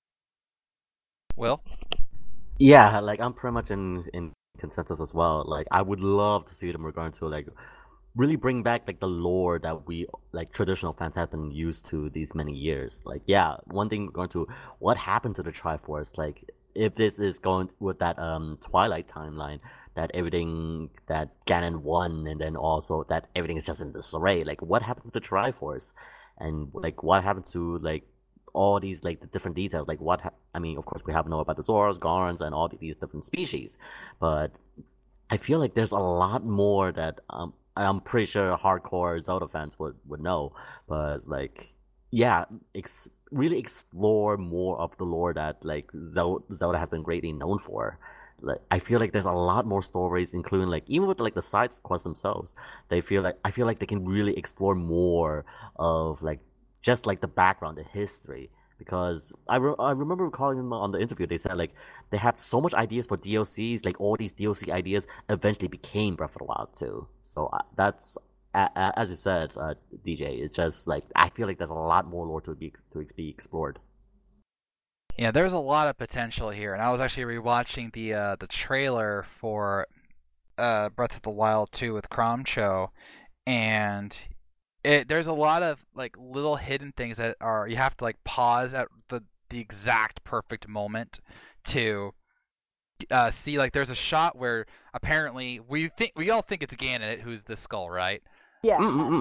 Will? Yeah, like I'm pretty much in consensus as well. Like I would love to see them regarding to like really bring back like the lore that we like traditional fans have been used to these many years. Like yeah, one thing going to what happened to the Triforce? Like if this is going with that Twilight timeline, that everything that Ganon won, and then also that everything is just in disarray. Like, what happened to the Triforce, and like what happened to like all these like the different details? Like, I mean, of course, we have to know about the Zoras, Garns, and all these different species, but I feel like there's a lot more that I'm pretty sure hardcore Zelda fans would know, but like, yeah, really explore more of the lore that like Zelda has been greatly known for. Like, I feel like there's a lot more stories, including like even with like the side quests themselves. I feel like they can really explore more of like just like the background, the history. Because I remember recalling them on the interview, they said like they had so much ideas for DLCs, like all these DLC ideas eventually became Breath of the Wild too. So that's as you said, DJ. It's just like I feel like there's a lot more lore to be explored. Yeah, there's a lot of potential here, and I was actually rewatching the trailer for Breath of the Wild 2 with Cromcho, and there's a lot of like little hidden things that are you have to like pause at the exact perfect moment to see. Like there's a shot where apparently we all think it's Ganon who's the skull, right? Yeah,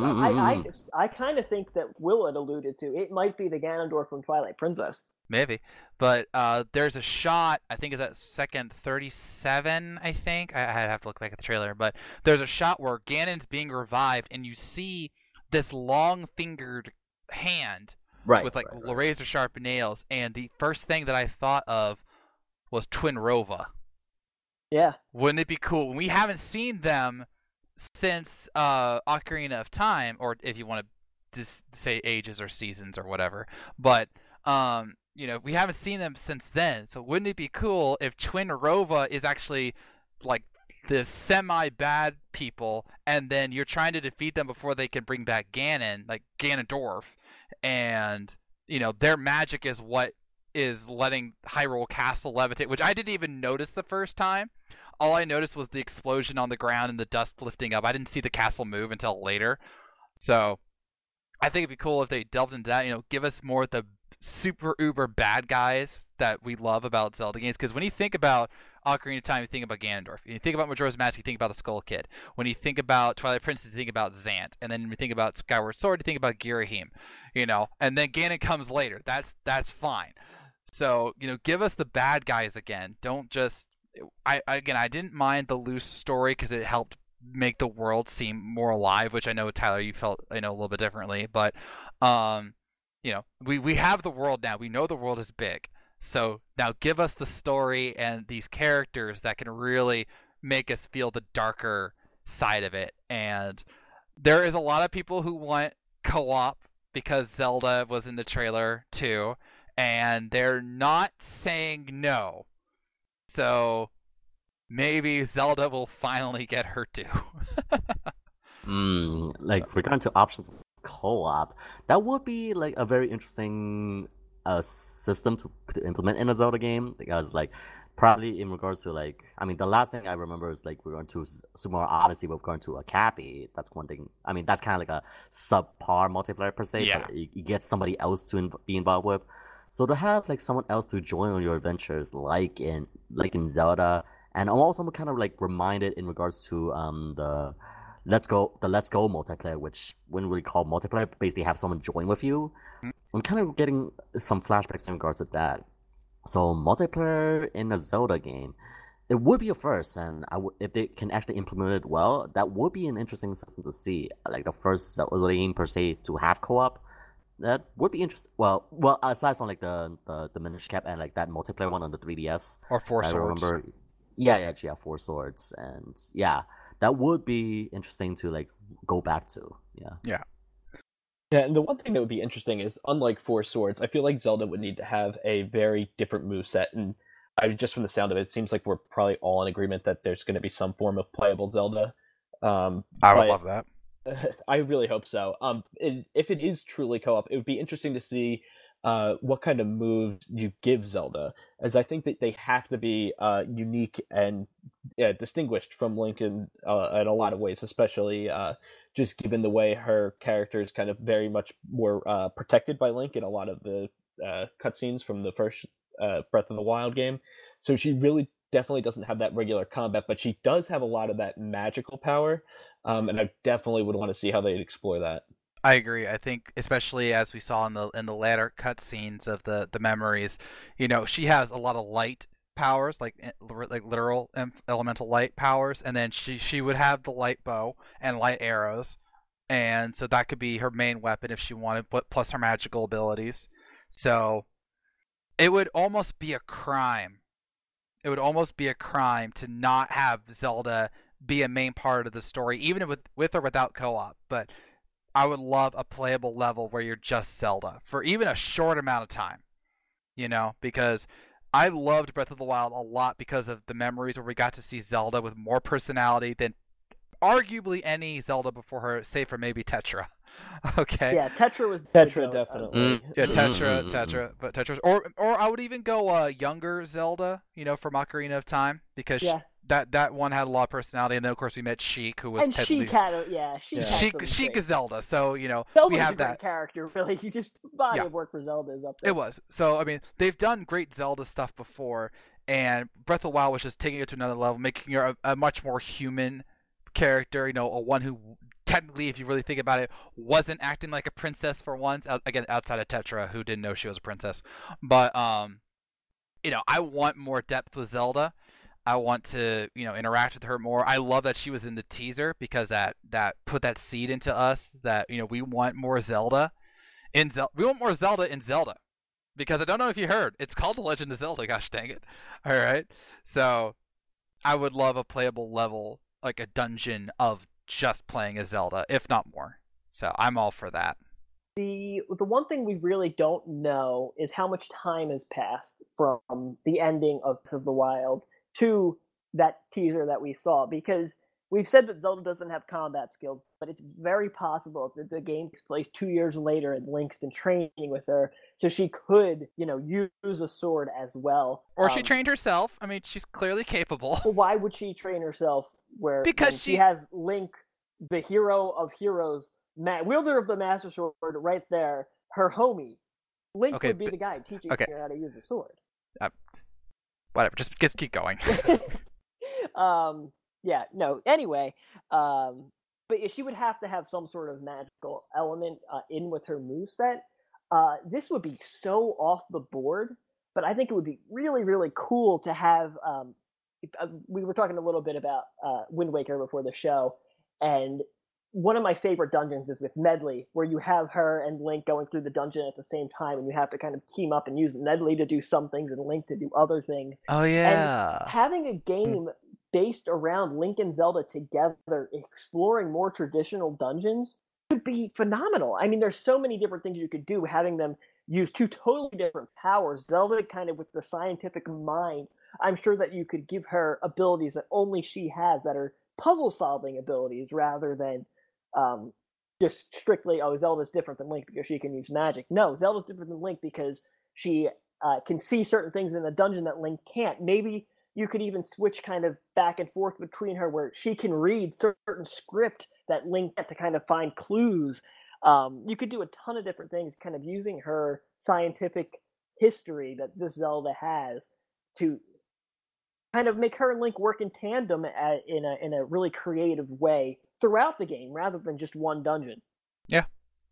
I kind of think that Will had alluded to it might be the Ganondorf from Twilight Princess. Maybe, but there's a shot. I think is at second 37. I think I have to look back at the trailer, but there's a shot where Ganon's being revived, and you see this long-fingered hand with like razor-sharp nails, and the first thing that I thought of was Twinrova. Yeah. Wouldn't it be cool? We haven't seen them since Ocarina of Time, or if you want to just say ages or seasons or whatever, but you know, we haven't seen them since then. So wouldn't it be cool if Twinrova is actually like the semi-bad people, and then you're trying to defeat them before they can bring back Ganon, like Ganondorf, and you know their magic is what is letting Hyrule Castle levitate, which I didn't even notice the first time. All I noticed was the explosion on the ground and the dust lifting up. I didn't see the castle move until later. So I think it'd be cool if they delved into that. You know, give us more of the super uber bad guys that we love about Zelda games. Because when you think about Ocarina of Time, you think about Ganondorf. When you think about Majora's Mask, you think about the Skull Kid. When you think about Twilight Princess, you think about Zant. And then when you think about Skyward Sword, you think about Girahim. And then Ganon comes later. That's fine. So, give us the bad guys again. Don't just... I didn't mind the loose story because it helped make the world seem more alive, which I know, Tyler, you felt, a little bit differently. But, we have the world now. We know the world is big. So now give us the story and these characters that can really make us feel the darker side of it. And there is a lot of people who want co-op because Zelda was in the trailer too, and they're not saying no. So maybe Zelda will finally get her too. Regarding to options of co-op, that would be like a very interesting system to implement in a Zelda game, because probably in regards to the last thing I remember is we're going to Super Mario Odyssey, we're going to a Cappy. That's one thing. I mean, that's kind of like a subpar multiplayer per se. Yeah. But you get somebody else to be involved with. So to have someone else to join on your adventures, like in Zelda, and I'm also kind of reminded in regards to the Let's Go multiplayer, which when we call multiplayer, basically have someone join with you. I'm kind of getting some flashbacks in regards to that. So multiplayer in a Zelda game, it would be a first, and if they can actually implement it well, that would be an interesting system to see. The first Zelda game per se to have co-op, that would be interesting. Well, aside from the Minish Cap and that multiplayer one on the 3DS or Four Swords. I remember, yeah, Four Swords, and yeah, that would be interesting to go back to. Yeah. Yeah, and the one thing that would be interesting is, unlike Four Swords, I feel like Zelda would need to have a very different moveset, and just from the sound of it, it seems like we're probably all in agreement that there's going to be some form of playable Zelda. I would love that. I really hope so. If it is truly co-op, it would be interesting to see what kind of moves you give Zelda, as I think that they have to be unique and distinguished from Link in a lot of ways, especially just given the way her character is kind of very much more protected by Link in a lot of the cutscenes from the first Breath of the Wild game. So she really definitely doesn't have that regular combat, but she does have a lot of that magical power, and I definitely would want to see how they'd explore that. I agree. I think, especially as we saw in the latter cutscenes of the memories, she has a lot of light powers, like literal elemental light powers, and then she would have the light bow and light arrows, and so that could be her main weapon if she wanted, plus her magical abilities. So it would almost be a crime. It would almost be a crime to not have Zelda be a main part of the story, even with or without co-op. But I would love a playable level where you're just Zelda for even a short amount of time, because I loved Breath of the Wild a lot because of the memories where we got to see Zelda with more personality than arguably any Zelda before her, save for maybe Tetra. Okay. Yeah, Tetra was Tetra definitely. Yeah, Tetra, but Tetra, or I would even go younger Zelda, from Ocarina of Time, because that one had a lot of personality, and then of course we met Sheik, who was Sheik had Sheik is Zelda, so Zelda's we have a that great character. Really, you just body of work for Zelda is up there. It was. So I mean, they've done great Zelda stuff before, and Breath of the Wild was just taking it to another level, making her a much more human character. A one who technically, if you really think about it, wasn't acting like a princess for once. Again, outside of Tetra, who didn't know she was a princess. But I want more depth with Zelda. I want to, interact with her more. I love that she was in the teaser, because that put that seed into us that, we want more Zelda we want more Zelda in Zelda, because I don't know if you heard, it's called The Legend of Zelda. Gosh dang it! All right, so I would love a playable level, like a dungeon of just playing as Zelda, if not more. So I'm all for that. The one thing we really don't know is how much time has passed from the ending of Breath of the Wild to that teaser that we saw, because we've said that Zelda doesn't have combat skills, but it's very possible that the game takes place 2 years later and Link's been training with her, so she could, use a sword as well. Or she trained herself. I mean, she's clearly capable. Well, why would she train herself because she has Link, the hero of heroes, wielder of the Master Sword, right there, her homie, Link would be the guy teaching her how to use the sword. Whatever, just keep going. Yeah, no. Anyway, but she would have to have some sort of magical element in with her moveset. This would be so off the board, but I think it would be really, really cool to have. We were talking a little bit about Wind Waker before the show, and one of my favorite dungeons is with Medley, where you have her and Link going through the dungeon at the same time, and you have to kind of team up and use Medley to do some things and Link to do other things. Oh, yeah. And having a game based around Link and Zelda together, exploring more traditional dungeons, could be phenomenal. I mean, there's so many different things you could do, having them use two totally different powers. Zelda kind of with the scientific mind. I'm sure that you could give her abilities that only she has that are puzzle-solving abilities rather than just strictly, Zelda's different than Link because she can use magic. No, Zelda's different than Link because she can see certain things in the dungeon that Link can't. Maybe you could even switch kind of back and forth between her where she can read certain script that Link can't to kind of find clues. You could do a ton of different things kind of using her scientific history that this Zelda has to kind of make her and Link work in tandem in a really creative way throughout the game rather than just one dungeon. Yeah.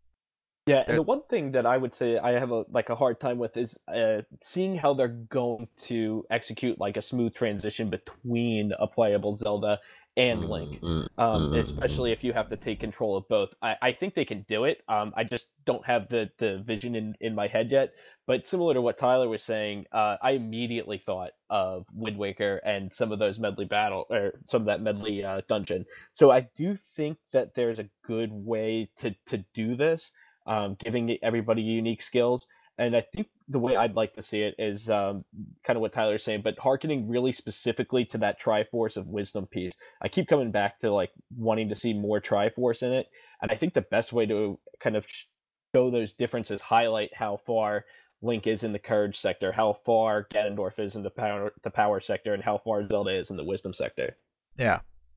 Yeah, and the one thing that I would say I have a hard time with is seeing how they're going to execute like a smooth transition between a playable Zelda and Link, especially if you have to take control of both. I think they can do it. I just don't have the vision in my head yet. But similar to what Tyler was saying, I immediately thought of Wind Waker and some of those Medley some of that Medley dungeon. So I do think that there's a good way to do this. Giving everybody unique skills. And I think the way I'd like to see it is kind of what Tyler's saying, but hearkening really specifically to that Triforce of Wisdom piece. I keep coming back to like wanting to see more Triforce in it. And I think the best way to kind of show those differences, highlight how far Link is in the Courage sector, how far Ganondorf is in the power sector, and how far Zelda is in the Wisdom sector. Yeah.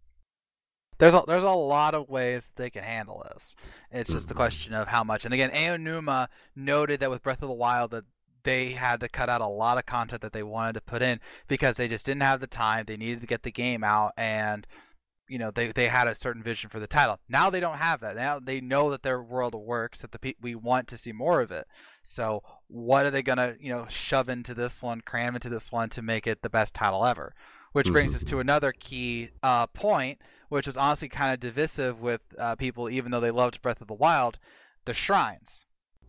There's a lot of ways they can handle this. It's just a question of how much. And again, Aonuma noted that with Breath of the Wild that they had to cut out a lot of content that they wanted to put in because they just didn't have the time. They needed to get the game out, and they had a certain vision for the title. Now they don't have that. Now they know that their world works, that we want to see more of it. So what are they gonna shove into this one, cram into this one to make it the best title ever? Which brings us to another key point, which was honestly kind of divisive with people, even though they loved Breath of the Wild, the shrines.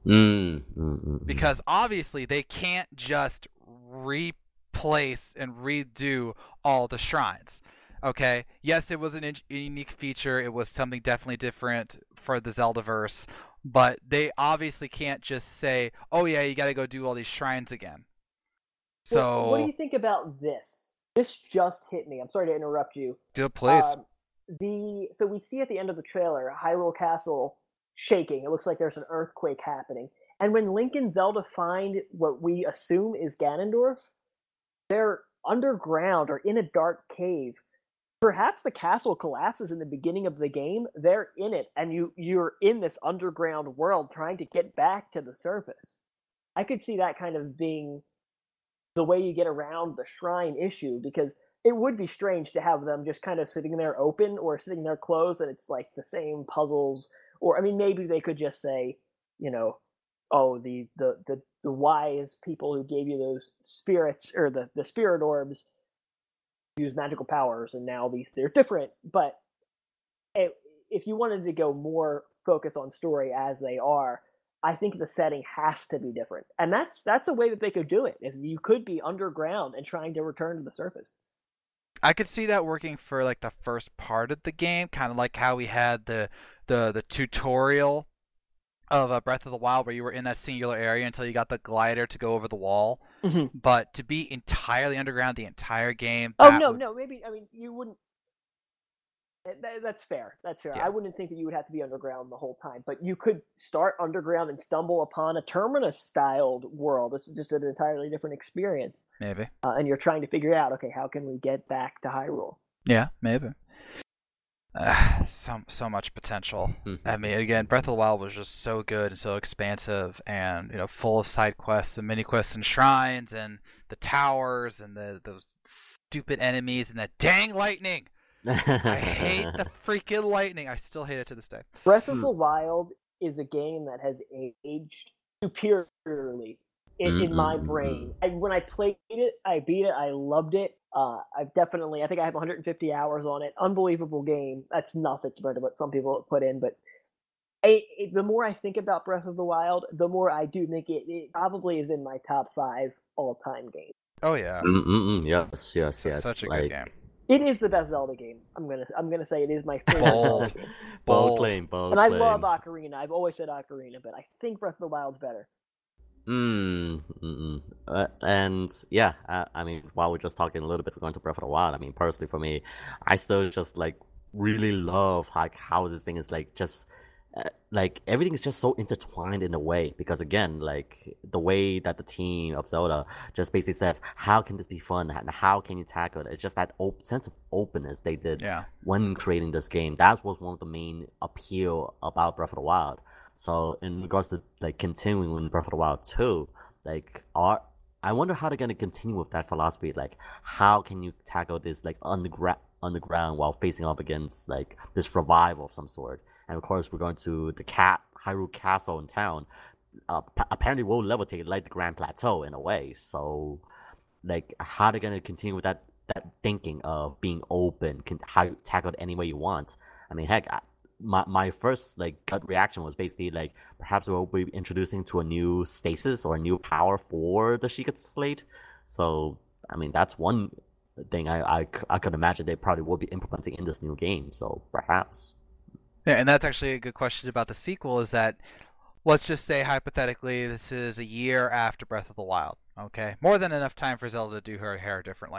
Because obviously they can't just replace and redo all the shrines. Okay, yes, it was a unique feature. It was something definitely different for the Zeldaverse, but they obviously can't just say, "Oh yeah, you got to go do all these shrines again." So, what do you think about this? This just hit me. I'm sorry to interrupt you. Do it, please. So we see at the end of the trailer Hyrule Castle shaking. It looks like there's an earthquake happening. And when Link and Zelda find what we assume is Ganondorf, they're underground or in a dark cave. Perhaps the castle collapses in the beginning of the game. They're in it, and you're in this underground world trying to get back to the surface. I could see that kind of being the way you get around the shrine issue, because it would be strange to have them just kind of sitting there open or sitting there closed and it's like the same puzzles. Or, I mean, maybe they could just say, oh, the wise people who gave you those spirits or the spirit orbs use magical powers and now they're different. But if you wanted to go more focus on story as they are, I think the setting has to be different. And that's a way that they could do it, is you could be underground and trying to return to the surface. I could see that working for like the first part of the game, kind of like how we had the tutorial of Breath of the Wild where you were in that singular area until you got the glider to go over the wall. Mm-hmm. But to be entirely underground the entire game... maybe, I mean, you wouldn't... That's fair. Yeah. I wouldn't think that you would have to be underground the whole time, but you could start underground and stumble upon a Terminus-styled world. This is just an entirely different experience. Maybe. And you're trying to figure out, okay, how can we get back to Hyrule? Yeah, maybe. So much potential. Mm-hmm. I mean, again, Breath of the Wild was just so good and so expansive, and full of side quests and mini quests and shrines and the towers and those stupid enemies and that dang lightning. I hate the freaking lightning. I still hate it to this day. Breath of the Wild is a game that has aged superiorly in my brain. When I played it, I beat it, I loved it. I think I have 150 hours on it. Unbelievable game. That's nothing compared to what some people have put in, but the more I think about Breath of the Wild, the more I do think it probably is in my top 5 all-time games. Oh yeah. Yes. Such a good game. It is the best Zelda game. I'm gonna say it is my favorite Zelda game. Bold claim. And I love Ocarina. I've always said Ocarina, but I think Breath of the Wild's better. And yeah, I mean, while we're just talking a little bit, we're going to Breath of the Wild. I mean, personally for me, I still just like really love like how this thing is like just like everything is just so intertwined in a way, because again, like the way that the team of Zelda just basically says, how can this be fun and how can you tackle it? It's just that sense of openness they did when creating this game. That was one of the main appeal about Breath of the Wild. So in regards to like continuing with Breath of the Wild 2, like I wonder how they're gonna continue with that philosophy. Like, how can you tackle this like underground while facing up against like this revival of some sort? And of course, we're going to the Hyrule Castle in town. Apparently, will levitate like the Grand Plateau in a way. So, like, how they're gonna continue with that thinking of being open, how you tackle it any way you want. I mean, heck, my first like gut reaction was basically like perhaps we'll be introducing to a new stasis or a new power for the Sheikah Slate. So, I mean, that's one thing I could imagine they probably will be implementing in this new game. So perhaps. Yeah, and that's actually a good question about the sequel, is that let's just say hypothetically this is a year after Breath of the Wild, okay? More than enough time for Zelda to do her hair differently.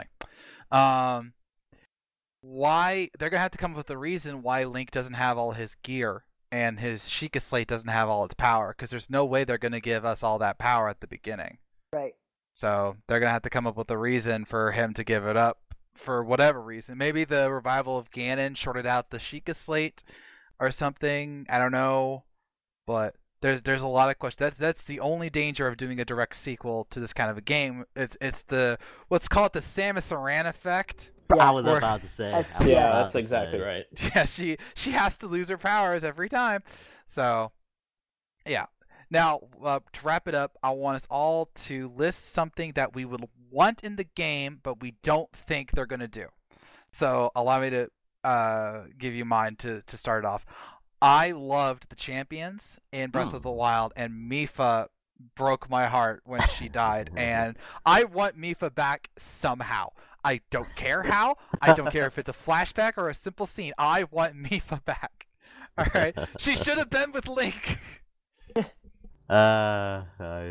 Why they're gonna have to come up with a reason why Link doesn't have all his gear and his Sheikah Slate doesn't have all its power, because there's no way they're gonna give us all that power at the beginning. Right. So they're gonna have to come up with a reason for him to give it up for whatever reason. Maybe the revival of Ganon shorted out the Sheikah Slate or something. I don't know, but there's a lot of questions. That's the only danger of doing a direct sequel to this kind of a game. It's the, let's call it the Samus Aran effect. I was about to say. That's exactly right. Yeah, she has to lose her powers every time. So, yeah. Now, to wrap it up, I want us all to list something that we would want in the game, but we don't think they're going to do. So, allow me to give you mine to start off. I loved the champions in Breath of the Wild, and Mipha broke my heart when she died, and I want Mipha back somehow. I don't care how. I don't care if it's a flashback or a simple scene. I want Mipha back. All right. She should have been with Link. Hi.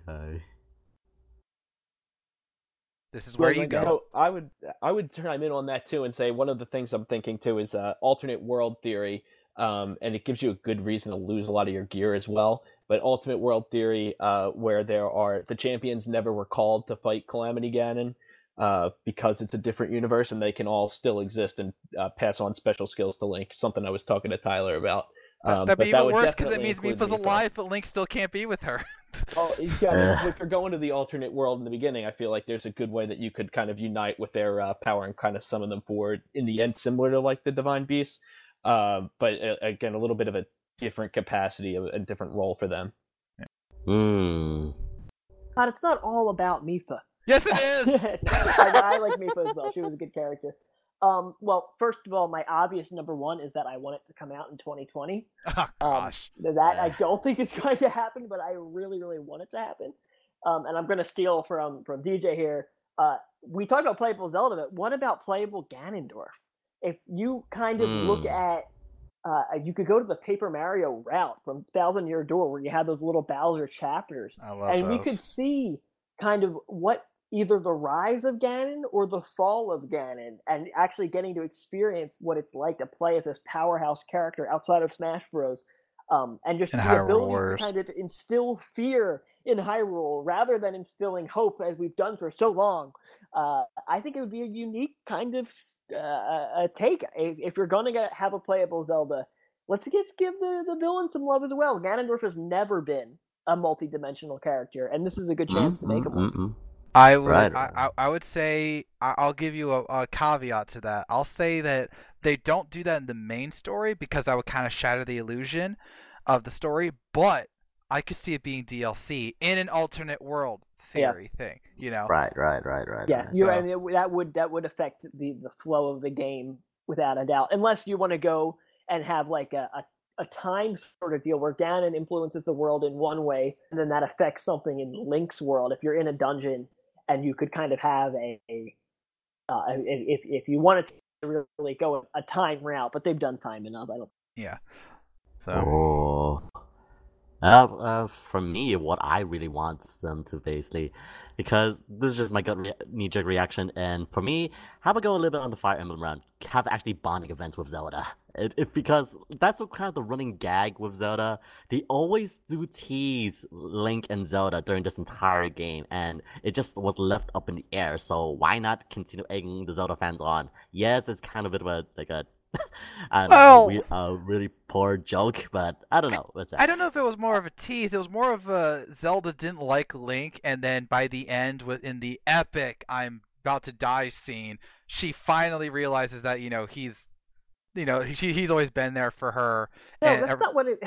This is where you go. I would chime in on that too and say one of the things I'm thinking too is alternate world theory, and it gives you a good reason to lose a lot of your gear as well. But alternate world theory, where the champions never were called to fight Calamity Ganon, because it's a different universe and they can all still exist and pass on special skills to Link. Something I was talking to Tyler about. That'd be even worse because it means Mipha's alive, but Link still can't be with her. Oh, yeah, if you're going to the alternate world in the beginning, I feel like there's a good way that you could kind of unite with their power and kind of summon them forward in the end, similar to like the Divine Beast. But again, a little bit of a different capacity, a different role for them. But it's not all about Mipha. Yes, it is! I like Mipha as well. She was a good character. Well, first of all, my obvious number one is that I want it to come out in 2020. Oh, gosh. I don't think it's going to happen, but I really, really want it to happen. And I'm going to steal from DJ here. We talked about playable Zelda, but what about playable Ganondorf? If you kind of look at, you could go to the Paper Mario route from Thousand Year Door, where you have those little Bowser chapters, and we could see kind of what either the rise of Ganon or the fall of Ganon, and actually getting to experience what it's like to play as this powerhouse character outside of Smash Bros. And just the ability to kind of instill fear in Hyrule rather than instilling hope as we've done for so long. I think it would be a unique kind of a take. If you're going to have a playable Zelda, let's give the villain some love as well. Ganondorf has never been a multi-dimensional character, and this is a good chance to make him one. I would say I'll give you a caveat to that. I'll say that they don't do that in the main story because that would kind of shatter the illusion of the story, but I could see it being DLC in an alternate world theory thing, you know? Right. Yeah, you're right. I mean, that would affect the flow of the game without a doubt, unless you want to go and have like a time sort of deal where Ganon influences the world in one way, and then that affects something in Link's world. If you're in a dungeon and you could kind of have if you wanted to really go a time route, but they've done time enough. I don't. Yeah. So. For me, what I really want them to basically, because this is just my gut knee-jerk reaction, and for me, have a go a little bit on the Fire Emblem round. Have actually bonding events with Zelda. Because that's kind of the running gag with Zelda. They always do tease Link and Zelda during this entire game, and it just was left up in the air. So why not continue egging the Zelda fans on? Yes, it's kind of a bit of a really poor joke, but I don't know. I don't know if it was more of a tease. It was more of a Zelda didn't like Link, and then by the end, in the epic "I'm about to die" scene, she finally realizes that he's always been there for her. No, that's not what it.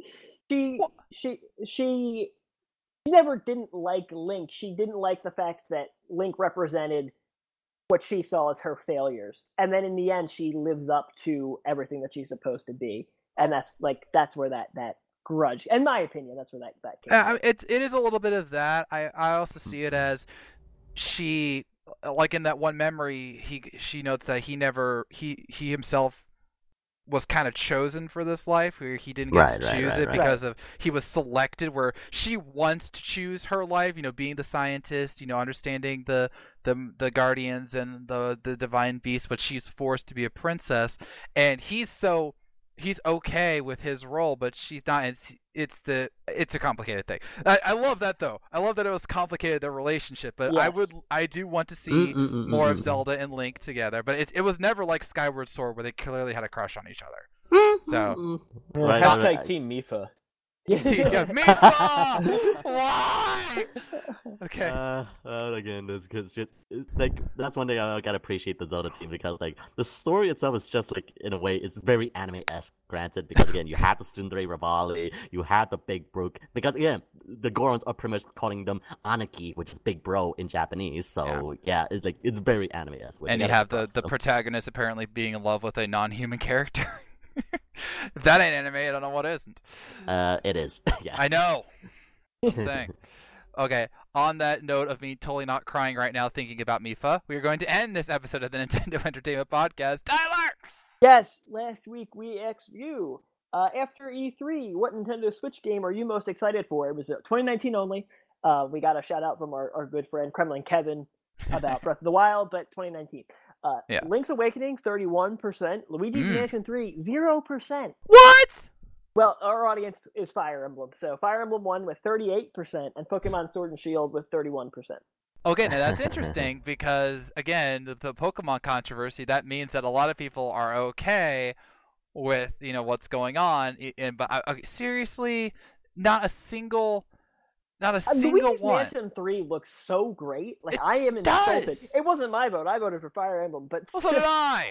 She never didn't like Link. She didn't like the fact that Link represented what she saw as her failures, and then in the end she lives up to everything that she's supposed to be, and that's where that grudge, in my opinion, that's where that came from. It is a little bit of that. I also see it as she, like in that one memory, she notes that he himself was kind of chosen for this life, where he didn't get to choose it because of he was selected, where she wants to choose her life, being the scientist, understanding the guardians and the divine beast, but she's forced to be a princess, and he's okay with his role, but she's not. It's a complicated thing. I love that though. I love that it was complicated, the relationship, but yes. I do want to see more of Zelda and Link together, but it was never like Skyward Sword where they clearly had a crush on each other. So hashtag Team Mipha. Mipha! Why? Okay. Again, that's one thing I gotta appreciate the Zelda team, because the story itself is just in a way it's very anime-esque. Granted, because again you have the Tsundere Revali, you have the Big Brook, because again the Gorons are pretty much calling them Aniki, which is Big Bro in Japanese. So yeah it's very anime-esque. And you have the protagonist apparently being in love with a non-human character. If that ain't anime, I don't know what isn't. It is. Yeah. I know. I'm saying. Okay, on that note of me totally not crying right now thinking about Mipha, we are going to end this episode of the Nintendo Entertainment Podcast. Tyler! Yes, last week we asked you, after E3, what Nintendo Switch game are you most excited for? It was 2019 only. We got a shout out from our good friend Kremlin Kevin about Breath of the Wild, but 2019. Link's Awakening, 31%. Luigi's Mansion 3, 0%. What? Well, our audience is Fire Emblem. So Fire Emblem 1 with 38%, and Pokemon Sword and Shield with 31%. Okay, now that's interesting because, again, the Pokemon controversy, that means that a lot of people are okay with, what's going on. But seriously, not a single Luigi's one. Mansion 3 looks so great. I am insulted. Does. It wasn't my vote. I voted for Fire Emblem, but so did I.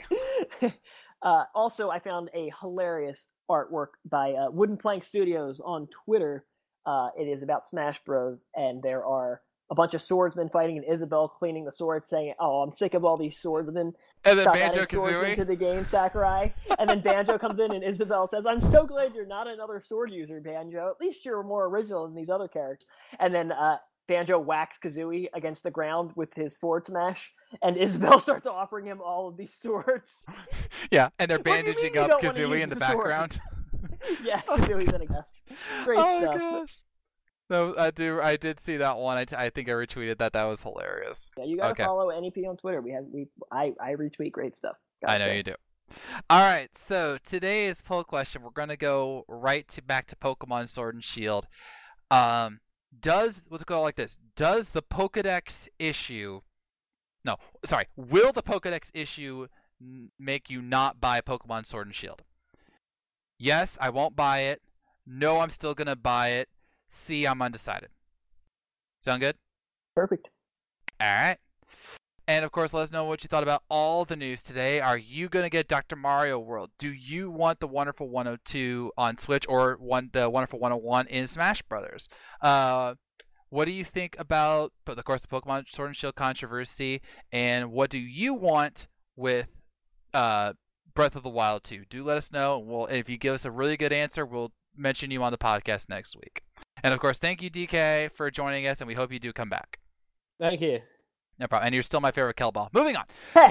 Also, I found a hilarious artwork by Wooden Plank Studios on Twitter. It is about Smash Bros. And there are a bunch of swordsmen fighting, and Isabelle cleaning the swords, saying, "Oh, I'm sick of all these swordsmen." And then Stop Banjo adding swords Kazooie into the game, Sakurai. And then Banjo comes in, and Isabelle says, "I'm so glad you're not another sword user, Banjo. At least you're more original than these other characters." And then Banjo whacks Kazooie against the ground with his forward smash, and Isabelle starts offering him all of these swords. Yeah, and they're bandaging up Kazooie in the background. Yeah, Kazooie's in a guest. Great stuff. Gosh. No, I did see that one. I think I retweeted that. That was hilarious. Yeah, you gotta follow NEP on Twitter. I retweet great stuff. I know you do. All right, so today's poll question, we're gonna go back to Pokemon Sword and Shield. let's go like this. Does the Pokedex issue, no, sorry, will the Pokedex issue make you not buy Pokemon Sword and Shield? Yes, I won't buy it. No, I'm still going to buy it. C, I'm undecided. Sound good? Perfect. All right. And of course, let us know what you thought about all the news today. Are you going to get Dr. Mario World? Do you want the Wonderful 102 on Switch or the Wonderful 101 in Smash Brothers? What do you think about, of course, the Pokemon Sword and Shield controversy? And what do you want with Breath of the Wild 2? Do let us know. If you give us a really good answer, we'll mention you on the podcast next week. And of course, thank you, DK, for joining us, and we hope you do come back. Thank you. No problem. And you're still my favorite Kelball. Moving on.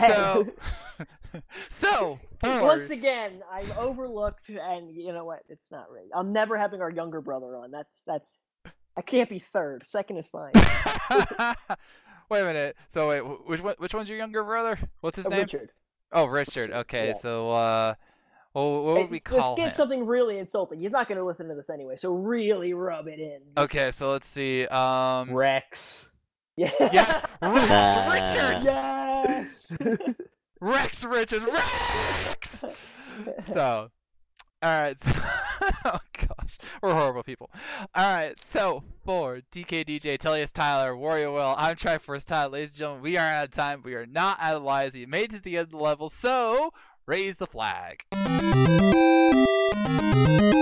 So once again, I'm overlooked, and you know what? It's not right. I'm never having our younger brother on. That's. I can't be third. Second is fine. Wait a minute. So wait, which one's your younger brother? What's his name? Richard. Oh, Richard. Okay. Yeah. So what would we call him? Get something really insulting. He's not going to listen to this anyway, so really rub it in. Okay. So let's see. Rex. Yeah. Rex Richards. Yes. Rex Richards. Rex. So, all right. So, oh gosh, we're horrible people. All right. So for DK DJ, Tellius Tyler, Warrior Will, I'm Triforce Tyler. Ladies and gentlemen, we are out of time. We are not out of lives. We made it to the end of the level. So raise the flag.